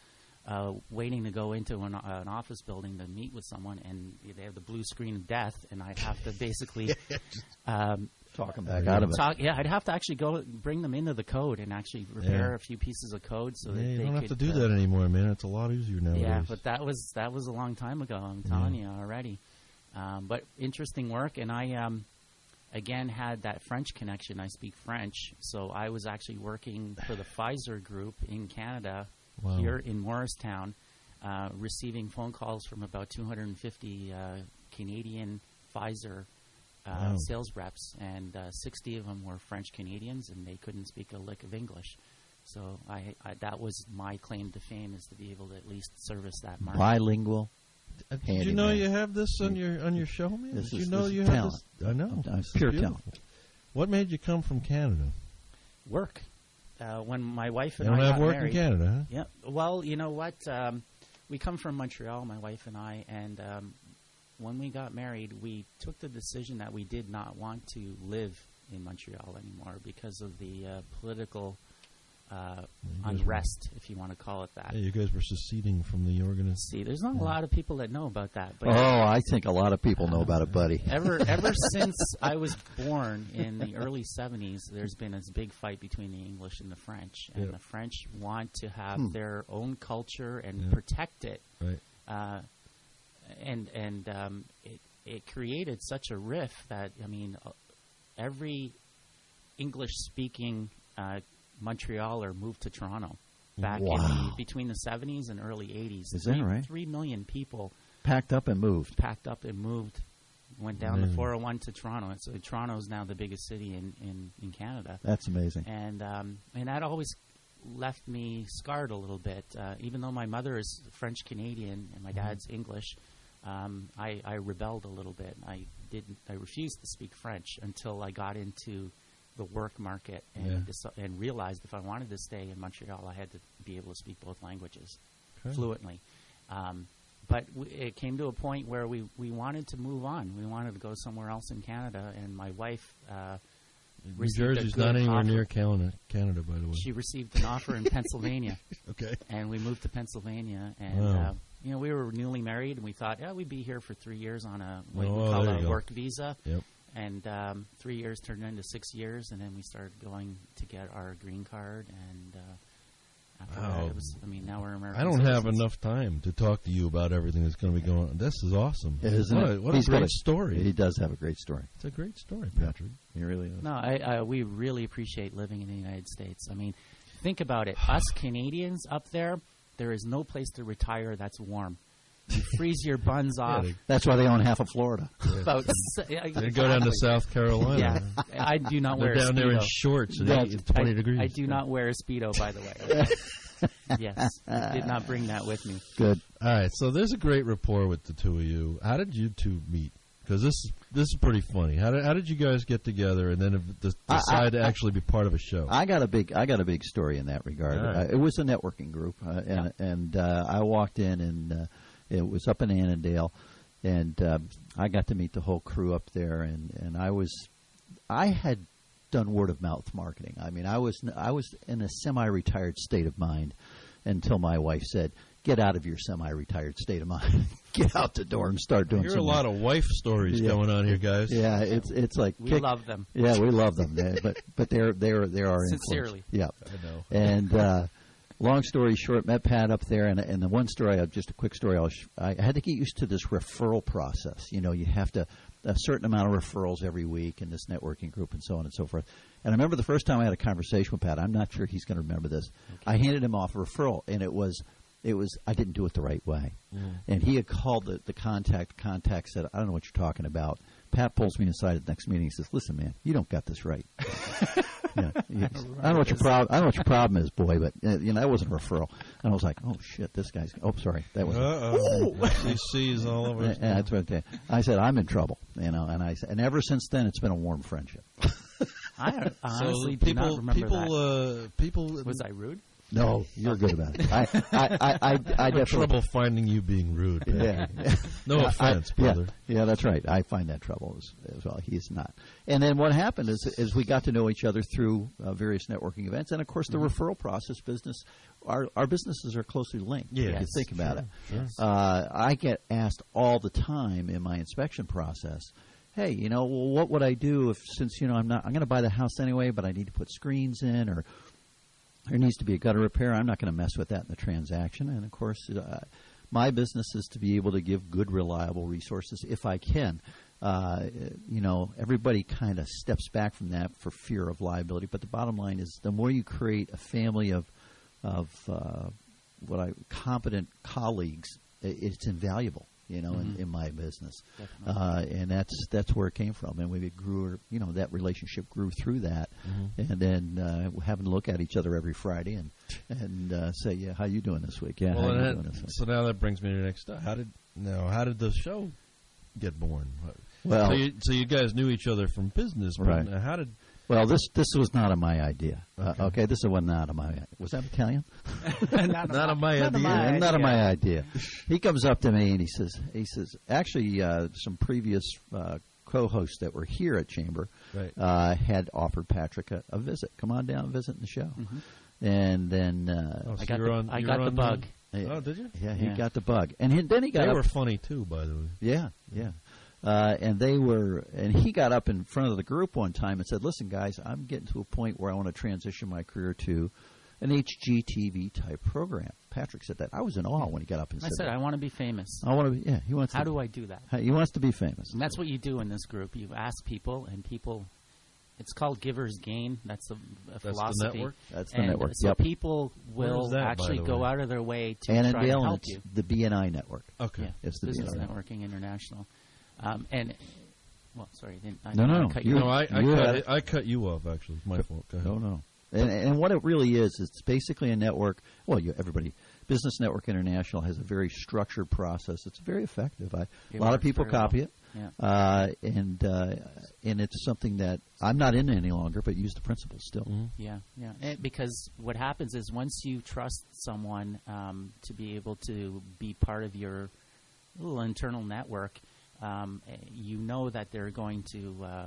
uh, waiting to go into an, uh, an office building to meet with someone, and they have the blue screen of death, and I'd have to basically um, talk them back out of it. Talk, yeah, I'd have to actually go bring them into the code and actually repair Yeah. a few pieces of code so Yeah, that you they don't have could, to do uh, that anymore, man. It's a lot easier nowadays. Yeah, but that was that was a long time ago. I'm telling Yeah. you already. Um, but interesting work, and I um, again had that French connection. I speak French, so I was actually working for the Pfizer group in Canada, Wow. here in Morristown, uh, receiving phone calls from about two hundred fifty uh, Canadian Pfizer uh, Wow. sales reps, and uh, sixty of them were French Canadians, and they couldn't speak a lick of English. So I, I that was my claim to fame, is to be able to at least service that market. Bilingual. Did you know you have this on your on your show, man? This Did is- you know this you is have talent. this? I know. Uh, This is pure beautiful. talent. What made you come from Canada? Work. Uh, when my wife and You don't I have got work in married, Canada, huh? Yeah. Well, you know what? Um, we come from Montreal, my wife and I, and um, when we got married, we took the decision that we did not want to live in Montreal anymore because of the uh, political uh, guys unrest, if you want to call it that. Yeah, you guys were seceding from the organization. See, there's not a lot of people that know about that. But Oh, I think a lot of people know about it, buddy. ever ever since I was born in the early seventies, there's been this big fight between the English and the French, and Yep. the French want to have Hmm. their own culture and Yeah. protect it. Right. Uh, and and um, it it created such a rift that I mean, uh, every English-speaking uh, Montrealer moved to Toronto back in the, Wow. between the seventies and early eighties. Is that Three- right? Three million people Packed up and moved. packed up and moved, went down Amazing. the four oh one to Toronto. So Toronto's now the biggest city in, in, in Canada. That's amazing. And um, and that always left me scarred a little bit. Uh, even though my mother is French Canadian and my Mm-hmm. dad's English, um, I, I rebelled a little bit. I didn't. I refused to speak French until I got into the work market and Yeah. deci- and realized if I wanted to stay in Montreal, I had to be able to speak both languages Okay. fluently. Um, but w- it came to a point where we, we wanted to move on. We wanted to go somewhere else in Canada, and my wife uh, New received a Jersey's good not anywhere offer. near Canada, Canada, by the way. She received an offer in Pennsylvania. Okay. And we moved to Pennsylvania, and Wow. uh, you know we were newly married, and we thought, yeah, we'd be here for three years on a what Oh, we call there you a go. work visa. Yep. And um, three years turned into six years, and then we started going to get our green card, and uh, after Wow. that, it was. I mean, now we're American I don't have citizens. enough time to talk to you about everything that's going to be going on. This is awesome. Isn't what it? a, what a He's got great story. He does have a great story. It's a great story, Yeah. Patrick. He really is. No, I, I, we really appreciate living in the United States. I mean, think about it. Us Canadians up there, there is no place to retire that's warm. You freeze your buns off. That's why they own half of Florida. About s- yeah, They go down to exactly. South Carolina. Yeah, I do not They're wear. down a there in Speedo. shorts at Yeah, eight- twenty I, degrees. I do not wear a Speedo, by the way. Yes, I did not bring that with me. Good. All right, so there's a great rapport with the two of you. How did you two meet? Because this is this is pretty funny. How did how did you guys get together and then have- de- I- decide I- to actually be part of a show? I got a big, I got a big story in that regard. All right. Uh, it was a networking group, uh, and and uh, I walked in, and uh, it was up in Annandale, and uh, I got to meet the whole crew up there, and, and I was, I had done word of mouth marketing. I mean, I was I was in a semi-retired state of mind until my wife said, "Get out of your semi-retired state of mind. Get out the door and start doing." There are a some lot of wife stories Yeah. going on here, guys. Yeah, it's it's like We kick- love them. Yeah, we love them. Yeah, but but they're they're they're our influence. Sincerely. Yeah, I know. And uh, long story short, met Pat up there, and and the one story, just a quick story. I, was, I had to get used to this referral process. You know, you have to a certain amount of referrals every week in this networking group, and so on and so forth. And I remember the first time I had a conversation with Pat. I'm not sure he's going to remember this. I handed him off a referral, and it was. It was I didn't do it the right way, Mm. and he had called the, the contact. Contact said, "I don't know what you're talking about." Pat pulls me aside at the next meeting. He says, "Listen, man, you don't got this right. Yeah, you- I don't know what your problem. I don't know what your problem is, boy, but uh, you know that wasn't a referral." And I was like, "Oh shit, this guy's." Oh, sorry, that was. Uh-oh. He sees all of Yeah, us. that's right there. I said, "I'm in trouble," you know, and I said, and ever since then, it's been a warm friendship. I honestly so do people, not remember people, that. Uh, people. Was I rude? No, you're good about it. I, I, I, I, I have definitely trouble finding you being rude. Yeah. No Yeah, offense, I, brother. Yeah, yeah, that's right. I find that trouble as, as well. He's not. And then what happened is, is we got to know each other through uh, various networking events, and of course the Mm-hmm. referral process business. Our our businesses are closely linked. Yes. If you think about Sure, it. sure. Uh, I get asked all the time in my inspection process. Hey, you know, well, what would I do if, since you know I'm not, I'm going to buy the house anyway, but I need to put screens in, or there needs to be a gutter repair. I'm not going to mess with that in the transaction. And of course, uh, my business is to be able to give good, reliable resources if I can. Uh, you know, everybody kind of steps back from that for fear of liability. But the bottom line is, the more you create a family of of uh, what I competent colleagues, it, it's invaluable. You know, Mm-hmm. in, in my business, Definitely. uh, and that's that's where it came from, and we grew. You know, that relationship grew through that, Mhm. and then uh, having to look at each other every Friday and and uh, say, yeah, how you doing this week? Yeah, Well, how and you that- doing this week? so now that brings me to the next step. How did now? How did the show get born? Well- so you, so you guys knew each other from business, but Right. now how did? Well, this this was not of my idea. Okay, Okay. uh, okay this was not of my. Was that Italian? not, Not of my not idea. my Not of my idea. idea. He comes up to me and he says, he says, actually, uh, some previous uh, co-hosts that were here at Chamber Right. uh, had offered Patrick a, a visit. Come on down and visit the show. And then uh, Oh, so I got you're the- on, I you're got the on bug. Oh, did you? yeah, he Yeah. got the bug, and he, then he got They up. were funny too, by the way. Yeah, yeah. Uh, and they were, and he got up in front of the group one time and said, "Listen, guys, I'm getting to a point where I want to transition my career to an H G T V type program." Patrick said that. I was in awe when he got up and I said, said, that. I want to be famous. I want to be. Yeah, he wants. How to, do I do that? He wants to be famous. And that's what you do in this group. You ask people, and people. It's called Givers Gain. That's a, a That's the philosophy. network? That's the and network, So yep. people Where will is that, by actually the go way? out of their way to And in try to Dale, help it's you. the B N I network. Okay. Yeah, It's the Business B N I. Networking International. Um, and well, sorry, I didn't, I No, didn't no, wanna cut you you- off. No, I, I, You cut, had it- I cut you off. Actually, it's my fault. Go ahead. No, no. And, and what it really is, it's basically a network. Well, you, everybody, Business Network International has a very structured process. It's very effective. I, It a lot of works people very copy well. it, Yeah. uh, and uh, and it's something that I'm not in any longer, but use the principles still. Mm-hmm. Yeah, yeah. And because what happens is once you trust someone um, to be able to be part of your little internal network, um, eh, you know that they're going to uh,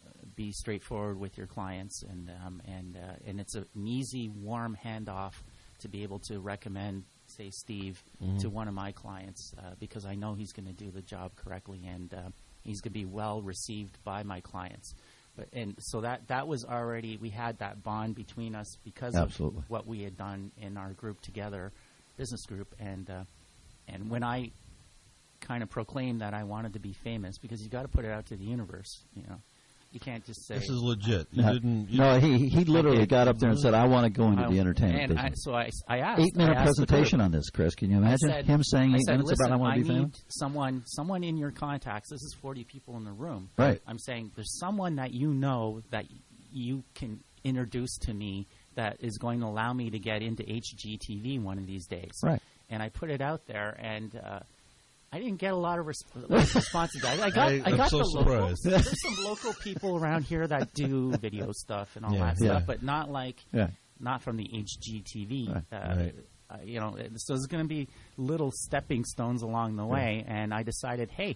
be straightforward with your clients, and um, and uh, and it's a, an easy, warm handoff to be able to recommend, say, Steve, Mhm. to one of my clients uh, because I know he's going to do the job correctly, and uh, he's going to be well received by my clients. But and so that that was already, we had that bond between us because Absolutely. of what we had done in our group together, business group, and uh, and when I kind of proclaimed that I wanted to be famous, because you got to put it out to the universe, you know. You can't just say This is legit. You No, didn't. You no, he he literally Okay. got up there and said, "I want to go into I- the entertainment and I, business." so I, I asked. Eight minute I asked the presentation group. on this, Chris. Can you I imagine said- him saying I eight said, minutes Listen, about I want to be need famous? someone, someone in your contacts. This is forty people in the room. Right. I'm saying there's someone that you know that y- you can introduce to me that is going to allow me to get into H G T V one of these days. Right. And I put it out there, and uh, I didn't get a lot of resp- responses. I, I got, I- I, I'm got so the local. surprised. There's some local people around here that do video stuff and all Yeah, that yeah. stuff, but not like Yeah. not from the H G T V. Right. Uh, Right. uh, you know, it- so there's going to be little stepping stones along the way, and I decided, hey,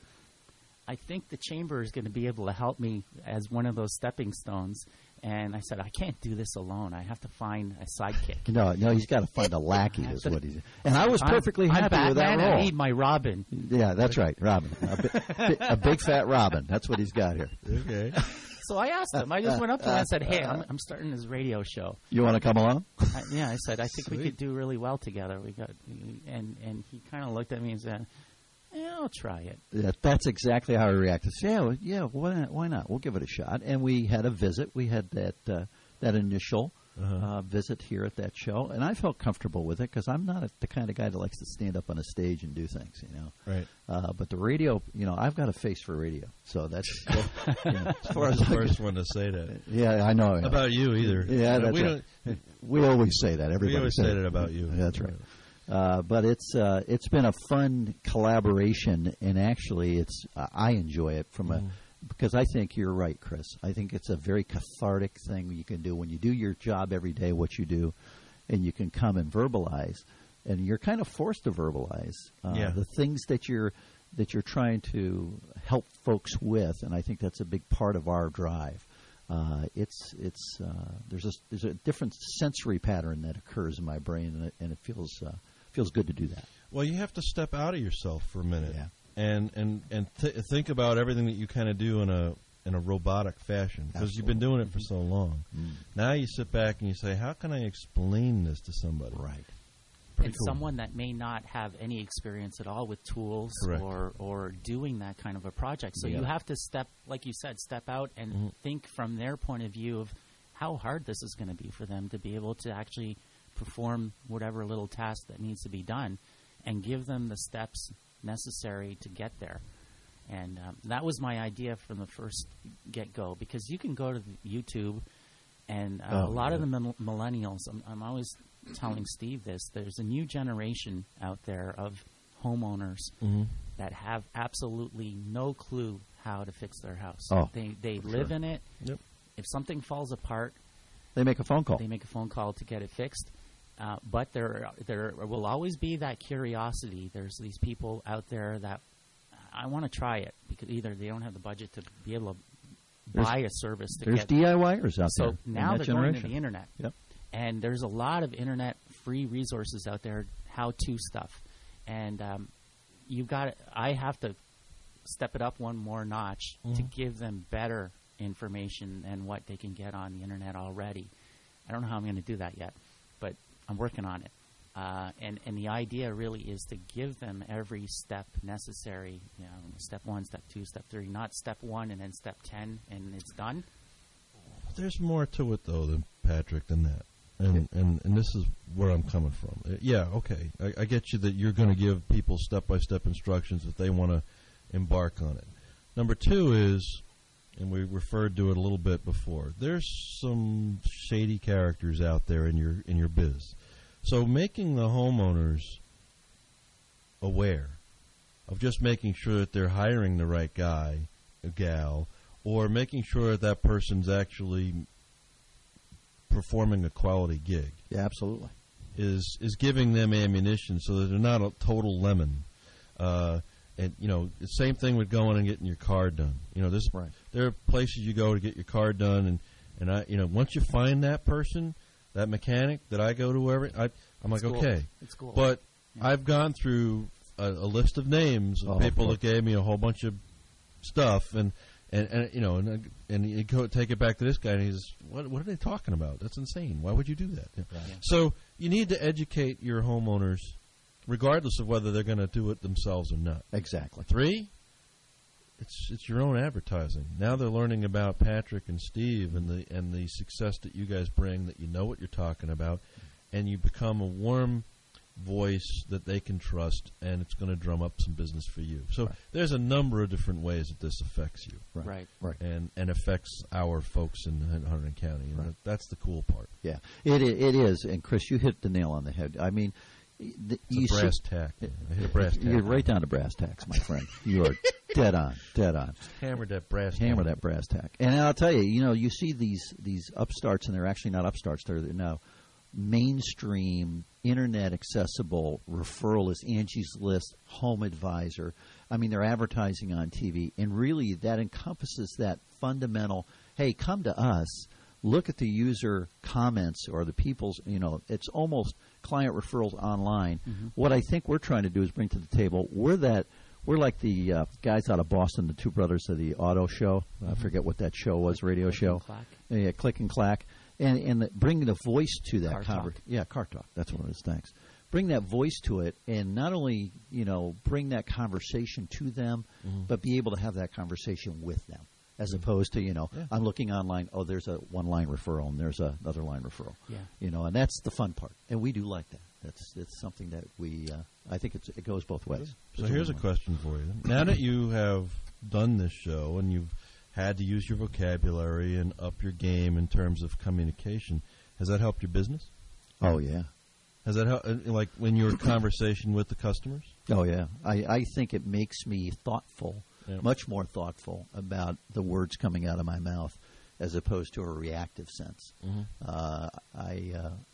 I think the chamber is going to be able to help me as one of those stepping stones. And I said, I can't do this alone. I have to find a sidekick. No, no, he's got to find a lackey. Is what he's. And I was I'm- perfectly I'm happy with that Batman, I role. need my Robin. Yeah, that's right, Robin. A, bi- a big fat Robin. That's what he's got here. Okay. So I asked him. I just went up to him and said, hey, I'm, I'm starting this radio show. You want to come along? I, yeah, I said, I think we Sweet. could do really well together. We got, and and he kind of looked at me and said, yeah, I'll try it. Yeah, that's exactly how he reacted. So, yeah, well, yeah, why not? Why not? We'll give it a shot. And we had a visit. We had that uh, that initial Uh-huh. uh, visit here at that show, and I felt comfortable with it because I'm not a, the kind of guy that likes to stand up on a stage and do things, you know. Right. Uh, but the radio, you know, I've got a face for radio, so that's that, you know, as far I'm as the I first can- one to say that. Yeah, I know. yeah. About you either. Yeah, Uh, that's we right. don't- We always say that. Everybody We always says say that about you. That's right. Uh, but it's uh, it's been a fun collaboration, and actually, it's uh, I enjoy it from Mm. a because I think you're right, Chris. I think it's a very cathartic thing you can do when you do your job every day. What you do, and you can come and verbalize, and you're kind of forced to verbalize uh, Yeah. the things that you're that you're trying to help folks with, and I think that's a big part of our drive. Uh, it's it's uh, there's a there's a different sensory pattern that occurs in my brain, and it, and it feels uh, feels good to do that. Well, you have to step out of yourself for a minute, Yeah. and and and th- think about everything that you kind of do in a in a robotic fashion, because you've been doing it for so long. Mm. Now you sit back and you say, "How can I explain this to somebody?" Right. Pretty and cool. someone that may not have any experience at all with tools Correct. or or doing that kind of a project. So Yeah. you have to step, like you said, step out and Mhm. think from their point of view of how hard this is going to be for them to be able to actually perform whatever little task that needs to be done, and give them the steps necessary to get there. And um, that was my idea from the first get-go, because you can go to the YouTube, and uh, Oh, a lot yeah. of the mil- millennials, I'm, I'm always telling Steve this, there's a new generation out there of homeowners Mhm. that have absolutely no clue how to fix their house. Oh, they they for live sure. in it. Yep. If something falls apart, They make a phone call. they make a phone call to get it fixed. Uh, but there there will always be that curiosity. There's these people out there that I want to try it, because either they don't have the budget to be able to There's- buy a service to there's get DIYers out so there in now that they're going to generation. the internet. Yep. And there's a lot of internet free resources out there, how-to stuff, and um, you've got. I have to step it up one more notch to Mhm. give them better information than what they can get on the internet already. I don't know how I'm going to do that yet, but I'm working on it. Uh, and and the idea really is to give them every step necessary. You know, step one, step two, step three. Not step one and then step ten and it's done. There's more to it, though, than Patrick, than that. And, and and this is where I'm coming from. Uh, yeah, okay. I, I get you that you're going to give people step-by-step instructions if they want to embark on it. Number two is, and we referred to it a little bit before, there's some shady characters out there in your in your biz. So making the homeowners aware of just making sure that they're hiring the right guy, a gal, or making sure that that person's actually performing a quality gig. Yeah, absolutely. Is is giving them ammunition so that they're not a total lemon. Uh, and you know, the same thing with going and getting your car done. You know, this Right. there are places you go to get your car done, and and I, you know, once you find that person, that mechanic that I go to every, I, I'm It's like, cool. okay, It's cool. but I've gone through a, a list of names of Oh, people boy. that gave me a whole bunch of stuff, and and, and you know, and I- and you go take it back to this guy, and he's, what what are they talking about? That's insane. Why would you do that? Right. So you need to educate your homeowners, regardless of whether they're going to do it themselves or not. Exactly. Three, it's it's your own advertising. Now they're learning about Patrick and Steve and the and the success that you guys bring, that you know what you're talking about, and you become a warm voice that they can trust, and it's going to drum up some business for you. So Right. there's a number of different ways that this affects you, Right. Right. Right. and and affects our folks in Hunterdon County. And Right. that's the cool part. Yeah, it i- it is. And Chris, you hit the nail on the head. I mean, the, It's you a brass see- tack. I hit a brass tack. You're right down to brass tacks, my friend. You are dead on, dead on. Hammered that brass. Hammer tack. that brass tack. And I'll tell you, you know, you see these these upstarts, and they're actually not upstarts. They're now mainstream, internet accessible referral list, Angie's List, Home Advisor. I mean, they're advertising on T V, and really that encompasses that fundamental. Hey, come to us. Look at the user comments or the people's. You know, it's almost client referrals online. Mm-hmm. What I think we're trying to do is bring to the table. We're that. We're like the uh, guys out of Boston, the two brothers of the auto show. I forget what that show was, radio Click show. and clack. Yeah, click and clack, and and the, bring the voice to that Car conver- Talk. Yeah, car talk. That's what it is. Thanks. Bring that voice to it, and not only you know bring that conversation to them, Mhm. but be able to have that conversation with them, as opposed to you know Yeah. I'm looking online. Oh, there's a one line referral, and there's a, another line referral. Yeah. You know, and that's the fun part, and we do like that. That's it's something that we. Uh, I think it's, it goes both ways. So It's here's a win-win. question for you. Now that you have done this show and you've had to use your vocabulary and up your game in terms of communication, has that helped your business? Oh yeah. Has that helped, like when your conversation with the customers? Oh yeah, I, I think it makes me thoughtful, Yeah. much more thoughtful about the words coming out of my mouth, as opposed to a reactive sense. Mhm. Uh, I uh, I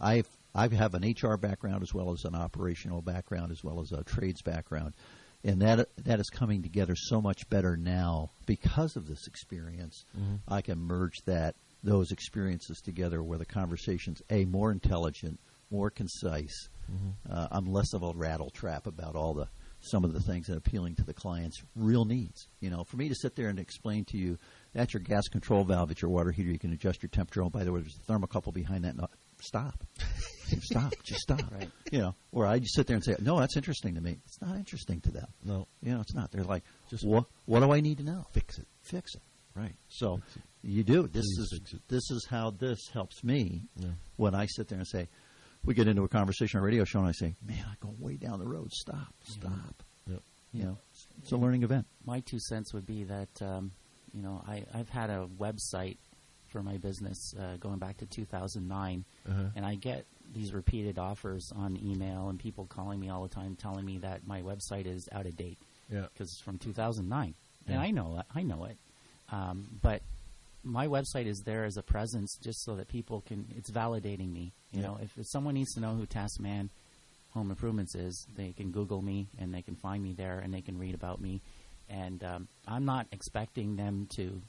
I have an H R background as well as an operational background as well as a trades background. And that that is coming together so much better now because of this experience. Mm-hmm. I can merge that those experiences together where the conversation's, A, more intelligent, more concise. Mm-hmm. Uh, I'm less of a rattle trap about all the some of the things that are appealing to the client's real needs. You know, for me to sit there and explain to you, that's your gas control valve at your water heater. You can adjust your temperature. Oh, by the way, there's a thermocouple behind that. No, stop. Stop. Just stop. Right. You know, or I just sit there and say, no, that's interesting to me. It's not interesting to them. No. You know, it's not. They're like, just what, what do I need to know? Fix it. Fix it. Right. So you do. This Please is fix it. this is how this helps me Yeah. when I sit there and say, we get into a conversation on a radio show and I say, man, I go way down the road. Stop. Stop. Yep. You know, it's, it's a learning event. My two cents would be that, um, you know, I, I've had a website for my business uh, going back to two thousand nine, Uh-huh. and I get these repeated offers on email and people calling me all the time telling me that my website is out of date. Yeah. Because it's from two thousand nine. Yeah. And I know that. I know it. Um, but my website is there as a presence just so that people can, it's validating me. You Yeah. know, if, if someone needs to know who Tasman Home Improvements is, they can Google me and they can find me there and they can read about me. And um, I'm not expecting them to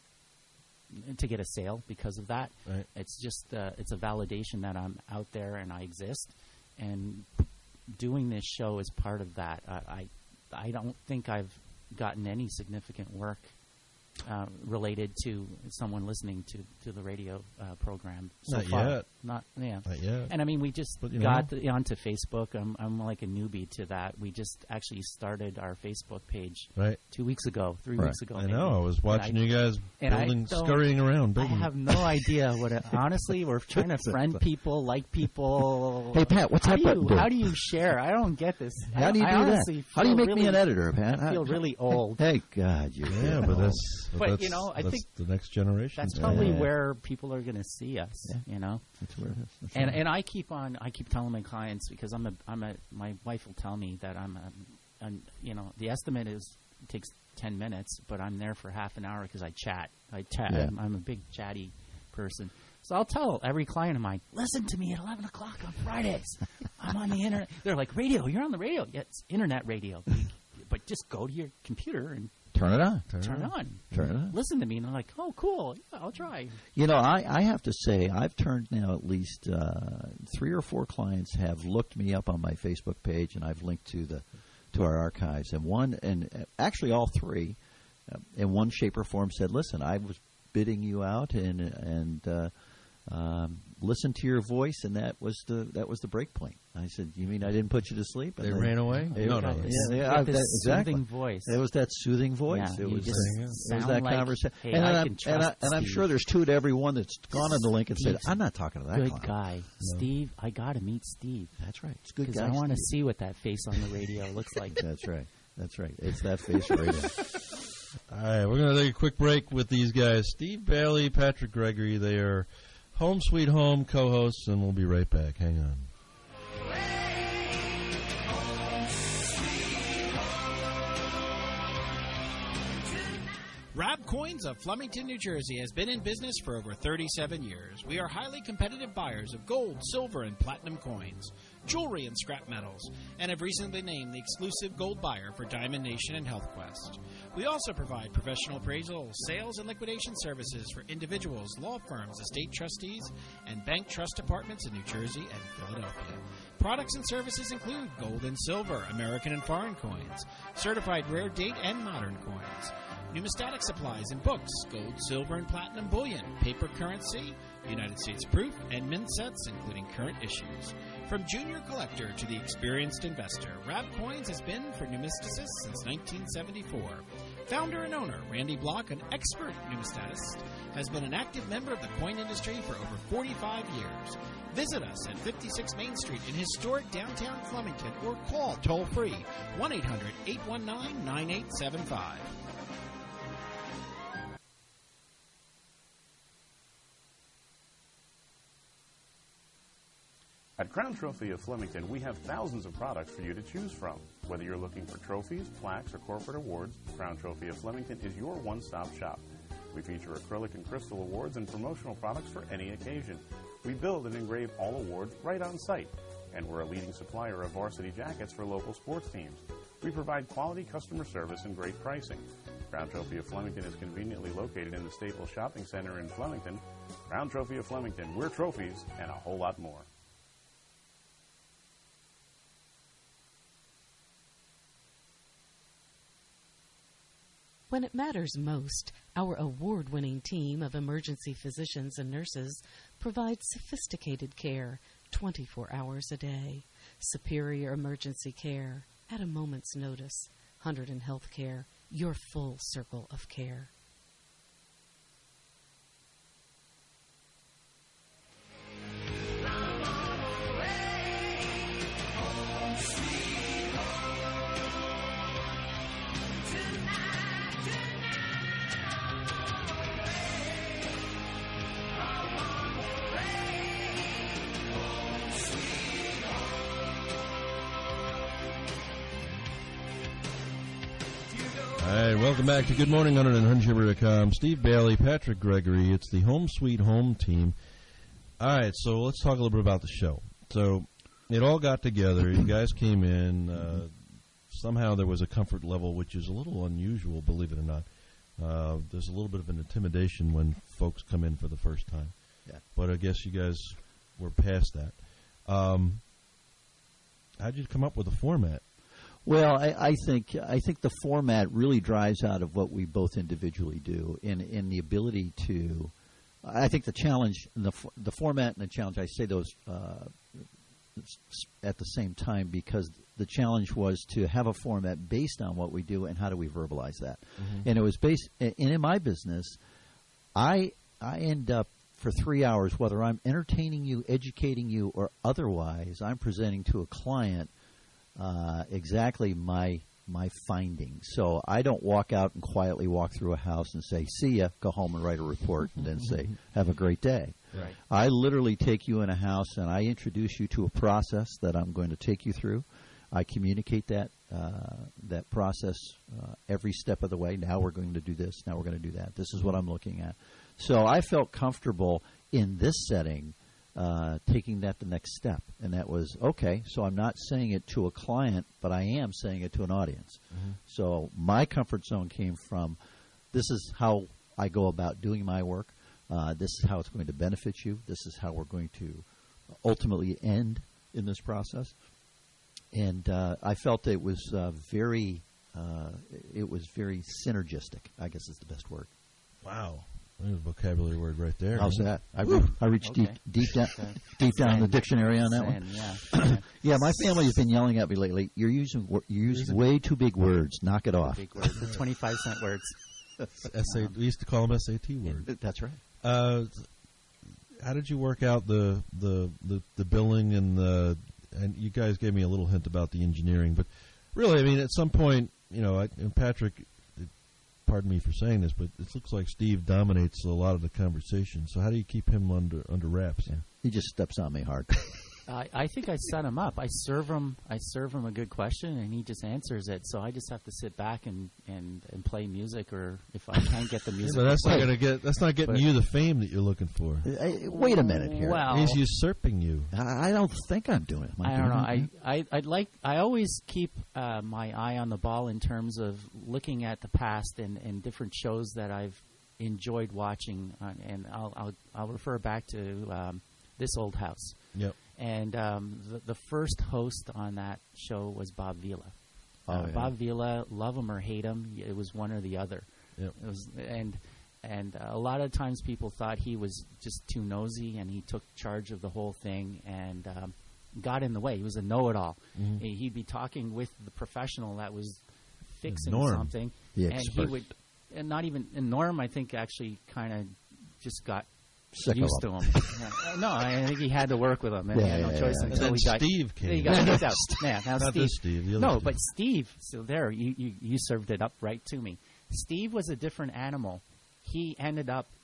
to get a sale because of that. Right. It's just uh, it's a validation that I'm out there and I exist. And doing this show is part of that. I I, I don't think I've gotten any significant work uh, related to someone listening to, to the radio uh, program so Not far. yet. Not yeah. Not yet. And I mean, we just But, you got know. the, onto Facebook. I'm I'm like a newbie to that. We just actually started our Facebook page Right. two weeks ago, three Right. weeks ago. I maybe. know. I was And watching I- you guys and I building, don't- scurrying around. I Building. have no idea what. It, honestly, we're trying to friend people, like people. Hey, Pat, what's how that do button you, do? How do you share? I don't get this. How I, do you I do that? honestly How do you feel make me really- an editor, Pat? I feel really old. Hey, God, you Yeah, but that's but, But, that's, you know, I that's think the next generation. That's Yeah. probably Yeah. where people are going to see us. Yeah. You know, That's where it is. That's and right. and I keep on. I keep telling my clients because I'm a. I'm a. My wife will tell me that I'm a. I'm, you know, the estimate is it takes ten minutes, but I'm there for half an hour because I chat. I chat. Yeah. I'm, I'm a big chatty person. So I'll tell every client of mine, listen to me at eleven o'clock on Fridays. I'm on the internet. They're like, radio, you're on the radio. Yeah, it's internet radio. But just go to your computer and Turn it on. turn, it on. Turn it on. Listen to me. And I'm like, oh, cool. Yeah, I'll try. You know, I, I have to say, I've turned now at least uh, three or four clients have looked me up on my Facebook page, and I've linked to the to our archives. And one, and uh, actually all three, uh, in one shape or form, said, "Listen, I was bidding you out, and and uh, um, listened to your voice, and that was the that was the break point." I said, "You mean I didn't put you to sleep?" And They then- ran away? It- No, no. Yeah, yeah, With I- this that- exactly. soothing voice. It was that soothing voice. Yeah, it you was. just uh, it was sound that like, conversation. hey, and, I I'm, can and, I, trust and I'm Steve. sure there's two to everyone that's gone on the link and said, Steve's "I'm not talking to that good client." guy. No. Steve, I got to meet Steve. That's right. It's a good Because guy. I want to Steve. see what that face on the radio looks like. That's right. That's right. It's that face radio. All right, we're going to take a quick break with these guys. Steve Bailey, Patrick Gregory. They are Home Sweet Home co-hosts, and we'll be right back. Hang on. Rab Coins of Flemington, New Jersey has been in business for over thirty-seven years. We are highly competitive buyers of gold, silver, and platinum coins, jewelry, and scrap metals, and have recently been named the exclusive gold buyer for Diamond Nation and HealthQuest. We also provide professional appraisal, sales, and liquidation services for individuals, law firms, estate trustees, and bank trust departments in New Jersey and Philadelphia. Products and services include gold and silver, American and foreign coins, certified rare date and modern coins, numismatic supplies and books, gold, silver, and platinum bullion, paper currency, United States proof, and mint sets, including current issues. From junior collector to the experienced investor, Rab Coins has been for numisticists since nineteen seventy-four. Founder and owner Randy Block, an expert numismatist, has been an active member of the coin industry for over forty-five years. Visit us at fifty-six Main Street in historic downtown Flemington or call toll-free one eight hundred, eight one nine, nine eight seven five. At Crown Trophy of Flemington, we have thousands of products for you to choose from. Whether you're looking for trophies, plaques, or corporate awards, Crown Trophy of Flemington is your one-stop shop. We feature acrylic and crystal awards and promotional products for any occasion. We build and engrave all awards right on site, and we're a leading supplier of varsity jackets for local sports teams. We provide quality customer service and great pricing. Crown Trophy of Flemington is conveniently located in the Staples Shopping Center in Flemington. Crown Trophy of Flemington, we're trophies and a whole lot more. When it matters most, our award-winning team of emergency physicians and nurses provides sophisticated care twenty-four hours a day. Superior emergency care at a moment's notice. Hunterdon Healthcare, your full circle of care. All right, welcome back to Good Morning on Hunterdon Chamber dot com. Steve Bailey, Patrick Gregory. It's the Home Sweet Home team. All right, so let's talk a little bit about the show. So it all got together. You guys came in. Uh, somehow there was a comfort level, which is a little unusual, believe it or not. Uh, there's a little bit of an intimidation when folks come in for the first time. Yeah. But I guess you guys were past that. Um, how did you come up with the format? Well, I, I think I think the format really drives out of what we both individually do, in in the ability to. I think the challenge, the the format and the challenge. I say those uh, at the same time because the challenge was to have a format based on what we do and how do we verbalize that. Mm-hmm. And it was based. And in my business, I I end up for three hours, whether I'm entertaining you, educating you, or otherwise, I'm presenting to a client. Uh, exactly my my findings. So I don't walk out and quietly walk through a house and say, see ya, go home and write a report, and then say, have a great day. Right. I literally take you in a house and I introduce you to a process that I'm going to take you through. I communicate that uh, that process uh, every step of the way. Now we're going to do this. Now we're going to do that. This is what I'm looking at. So I felt comfortable in this setting Uh, taking that the next step. And that was, okay, so I'm not saying it to a client, but I am saying it to an audience. Mm-hmm. So my comfort zone came from, this is how I go about doing my work. Uh, this is how it's going to benefit you. This is how we're going to ultimately end in this process. And uh, I felt it was uh, very, uh, it was very synergistic, I guess is the best word. Wow. There's a vocabulary word right there. How's man. that? I, re- I reached Okay. deep, deep down, deep down in the dictionary on that one. Yeah. Yeah, my family has been yelling at me lately. You're using wor- you're using way too big words. Knock it off. Big words, the twenty-five cent words. S A, we used to call them S A T words. That's right. Uh, how did you work out the, the, the, the billing and the and you guys gave me a little hint about the engineering, but really, I mean, at some point, you know, I, and Patrick, pardon me for saying this, but it looks like Steve dominates a lot of the conversation. So how do you keep him under under wraps? Yeah. He just steps on me hard. I, I think I set him up. I serve him. I serve him a good question, and he just answers it. So I just have to sit back and, and, and play music, or if I can't get the music, yeah, but that's play. not gonna get. That's not getting But, you the fame that you're looking for. Hey, wait a minute here. Well, he's usurping you. I, I don't think I'm doing it. Am I, I don't know. doing I, I I'd like. I always keep uh, my eye on the ball in terms of looking at the past and, and different shows that I've enjoyed watching. Uh, and I'll, I'll I'll refer back to um, This Old House. Yep. And um, the, the first host on that show was Bob Vila. Oh, uh, yeah. Bob Vila, love him or hate him, it was one or the other. Yep. It was, and and a lot of times people thought he was just too nosy, and he took charge of the whole thing and um, got in the way. He was a know-it-all. Mhm. He- He'd be talking with the professional that was fixing Norm, something, the and he expert. would, and not even and Norm, I think, actually kind of just got Sick of used to him. him. Yeah. No, I think he had to work with him, and Yeah, he had no yeah, choice yeah. until And he then got Steve came. He got kicked out. Yeah, now Not Steve. this Steve, the other no, Steve. but Steve. So there, you, you you served it up right to me. Steve was a different animal. He ended up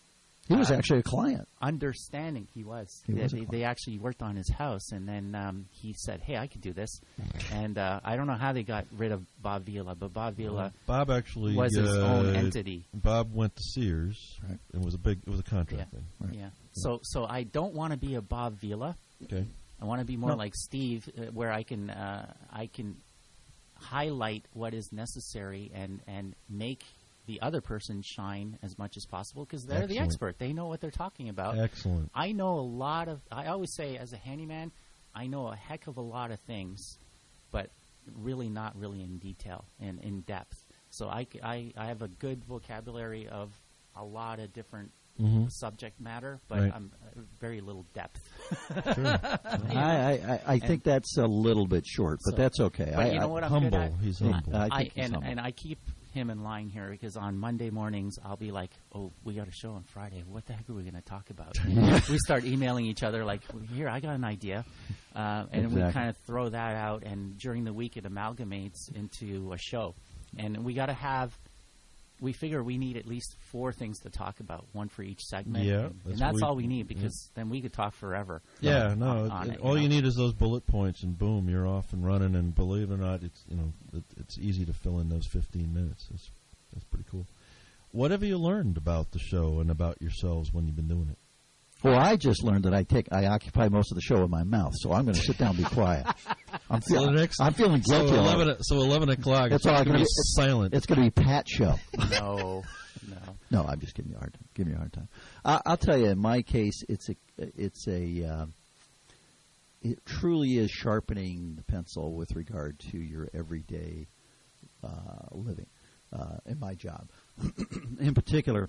He was uh, actually a client. Understanding, he was. He they, was a they, they actually worked on his house, and then um, he said, "Hey, I could do this." And uh, I don't know how they got rid of Bob Vila, but Bob Vila Bob actually was his uh, own entity. Bob went to Sears. Right. It was a big. It was a contract Yeah. thing. Right. Yeah. So, so I don't want to be a Bob Vila. Okay. I want to be more No. like Steve, uh, where I can, uh, I can highlight what is necessary and and make the other person shine as much as possible, because they're the Excellent. expert. They know what they're talking about. Excellent. I know a lot of, I always say as a handyman, I know a heck of a lot of things, but really not really in detail and in depth. So I, c- I, I have a good vocabulary of a lot of different Mhm. subject matter, but Right. I'm uh, very little depth. Sure. You know? I, I, I think that's a little bit short, but So- that's okay. But I, you know I, what I'm humble. good at? He's I- humble. I I, think he's and, humble. and I keep him in line here because on Monday mornings I'll be like, "Oh, we got a show on Friday. What the heck are we going to talk about?" And we start emailing each other like, "Here, I got an idea," uh, and we Exactly. kind of throw that out. And during the week, it amalgamates into a show. And we got to have. We figure we need at least four things to talk about, one for each segment. Yeah, and that's and that's what we- all we need because then we could talk forever. Yeah, on- no. on, it- on it- it, all you you know? need is those bullet points, and boom, you're off and running. And believe it or not, it's you know it, it's easy to fill in those fifteen minutes. That's that's pretty cool. What have you learned about the show and about yourselves when you've been doing it? Well, I just learned that I take I occupy most of the show in my mouth, so I'm going to sit down and be quiet. I'm, So feel, the next- I'm feeling So guilty. eleven. o- So eleven o'clock. That's It's all going I'm to gonna be be- silent. It's going to be Pat's show. No, no. No, I'm just giving you a hard time. Giving you a hard time. I, I'll tell you, in my case, it's a it's a uh, it truly is sharpening the pencil with regard to your everyday uh, living uh, in my job. In particular,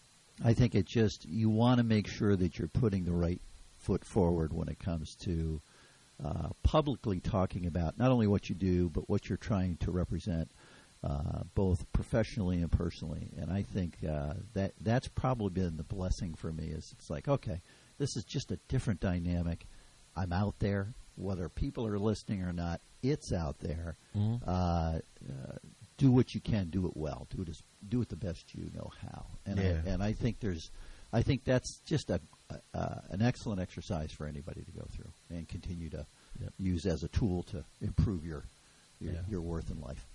I think it just you want to make sure that you're putting the right foot forward when it comes to uh, publicly talking about not only what you do but what you're trying to represent. Uh, both professionally and personally, and I think uh, that that's probably been the blessing for me. Is it's like, okay, this is just a different dynamic. I'm out there, whether people are listening or not. It's out there. Mhm. Uh, uh, do what you can, do it well, do it as, do it the best you know how. And Yeah. I, and I think there's, I think that's just a, a uh, an excellent exercise for anybody to go through and continue to Yep. use as a tool to improve your your, Yeah. your worth in life.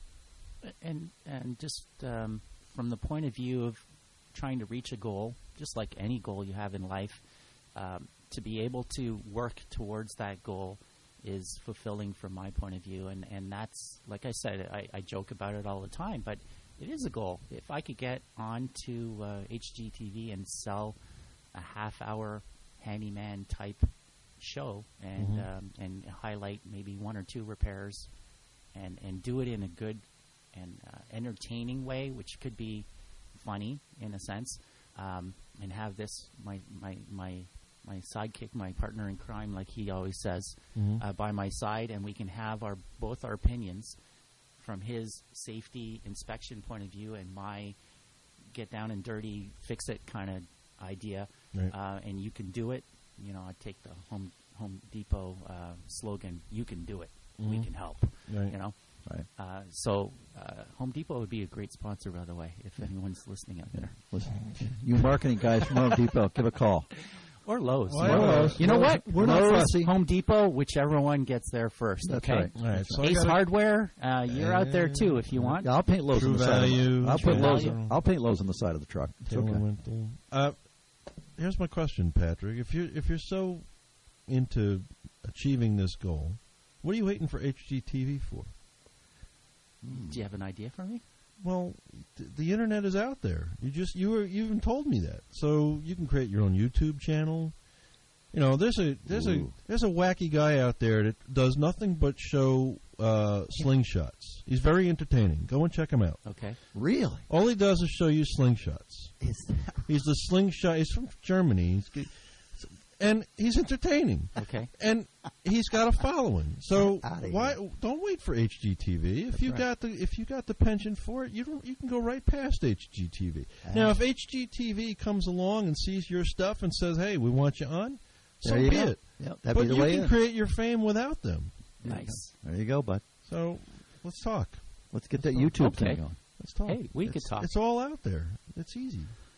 And and just um, from the point of view of trying to reach a goal, just like any goal you have in life, um, to be able to work towards that goal is fulfilling from my point of view. And, and that's, like I said, I, I joke about it all the time, but it is a goal. If I could get onto uh, H G T V and sell a half-hour handyman-type show and Mhm. um, and highlight maybe one or two repairs and, and do it in a good and uh, entertaining way, which could be funny in a sense, um, and have this my my my my sidekick, my partner in crime, like he always says, Mhm. uh, by my side, and we can have our both our opinions from his safety inspection point of view and my get down and dirty, fix it kind of idea, Right. uh, and you can do it. You know, I take the Home Home Depot uh, slogan: "You can do it, we Mhm. can help." Right. You know. Right. Uh, so, uh, Home Depot would be a great sponsor, by the way, if anyone's listening out there. Listen, you marketing guys from Home Depot, give a call. Or Lowe's. Or Lowe's. You know Lowe's. what? We're not Lowe's, fussy. Home Depot, whichever one gets there first. That's okay? right. All right, so I Ace gotta- Hardware, uh, you're out there too if you want. Yeah, I'll paint Lowe's True on the side. Value, Of the, I'll True put Lowe's. Value. I'll paint Lowe's on the side of the truck. It's Taylor okay. Wintle. Uh, here's my question, Patrick. If you're if you're so into achieving this goal, what are you waiting for H G T V for? Do you have an idea for me? Well, th- the internet is out there. You just you were you even told me that. So you can create your own YouTube channel. You know, there's a there's Ooh. a there's a wacky guy out there that does nothing but show uh, slingshots. He's very entertaining. Go and check him out. Okay. Really? All he does is show you slingshots. Is that He's the slingshot. He's from Germany. He's, g- and he's entertaining. Okay. And he's got a following. So Outta why here. don't wait for H G T V? If That's you right. got the if you got the penchant for it, you don't you can go right past H G T V. Now, if H G T V comes along and sees your stuff and says, "Hey, we want you on," so There you be go. it. Yep, that'd but be the you way can in. create your fame without them. Nice. There you go, bud. So let's talk. Let's get that Let's YouTube talk. Okay. thing going. Let's talk. Hey, we it's, could talk. It's all out there. It's easy.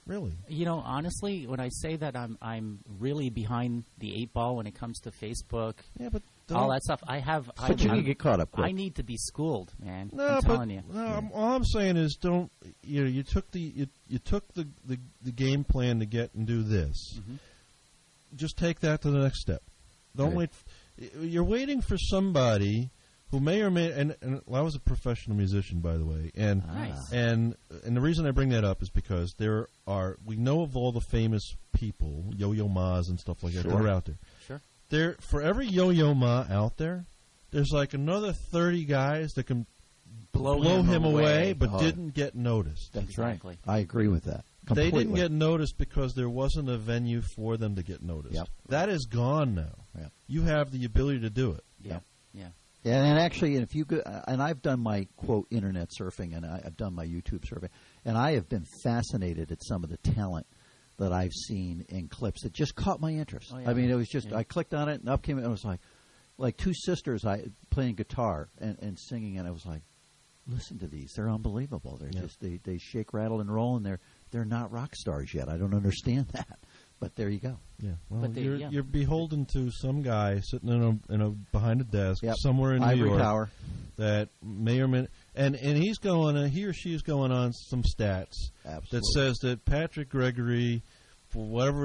Really? You know, honestly, when I say that I'm I'm really behind the eight ball when it comes to Facebook, yeah, but all that stuff, I have. But I, you can get caught up quick. I need to be schooled, man. No, I'm but telling you. no, I'm, all I'm saying is, don't you know? You took the you, you took the, the the game plan to get and do this. Mhm. Just take that to the next step. Don't Right. wait. F- you're waiting for somebody who may or may. And, and I was a professional musician, by the way, and Nice. and and the reason I bring that up is because there are we know of all the famous people, Yo-Yo Ma's and stuff like that, that Sure. are out there. Sure. There, for every Yo-Yo Ma out there, there's like another thirty guys that can Blow blow him him away, away. but Oh. didn't get noticed. That's Exactly. right. I agree with that. They Completely. didn't get noticed because there wasn't a venue for them to get noticed. Yep. That is gone now. Yep. You have the ability to do it. Yeah. Yeah. Yeah, and actually, if you go, and I've done my quote internet surfing, and I, I've done my YouTube surfing, and I have been fascinated at some of the talent that I've seen in clips that just caught my interest. Oh, yeah. I mean, it was just Yeah. I clicked on it, and up came it, and it was like, like two sisters I playing guitar and, and singing, and I was like, listen to these, they're unbelievable. They're Yeah. just they, they shake, rattle, and roll, and they're they're not rock stars yet. I don't understand that, but there you go. Yeah. Well, But they- you're, yeah. you're beholden to some guy sitting in a, in a behind a desk Yep. somewhere in New Ivory York Tower. that may or may and and he's going uh, he or she is going on some stats Absolutely. that says that Patrick Gregory, for whatever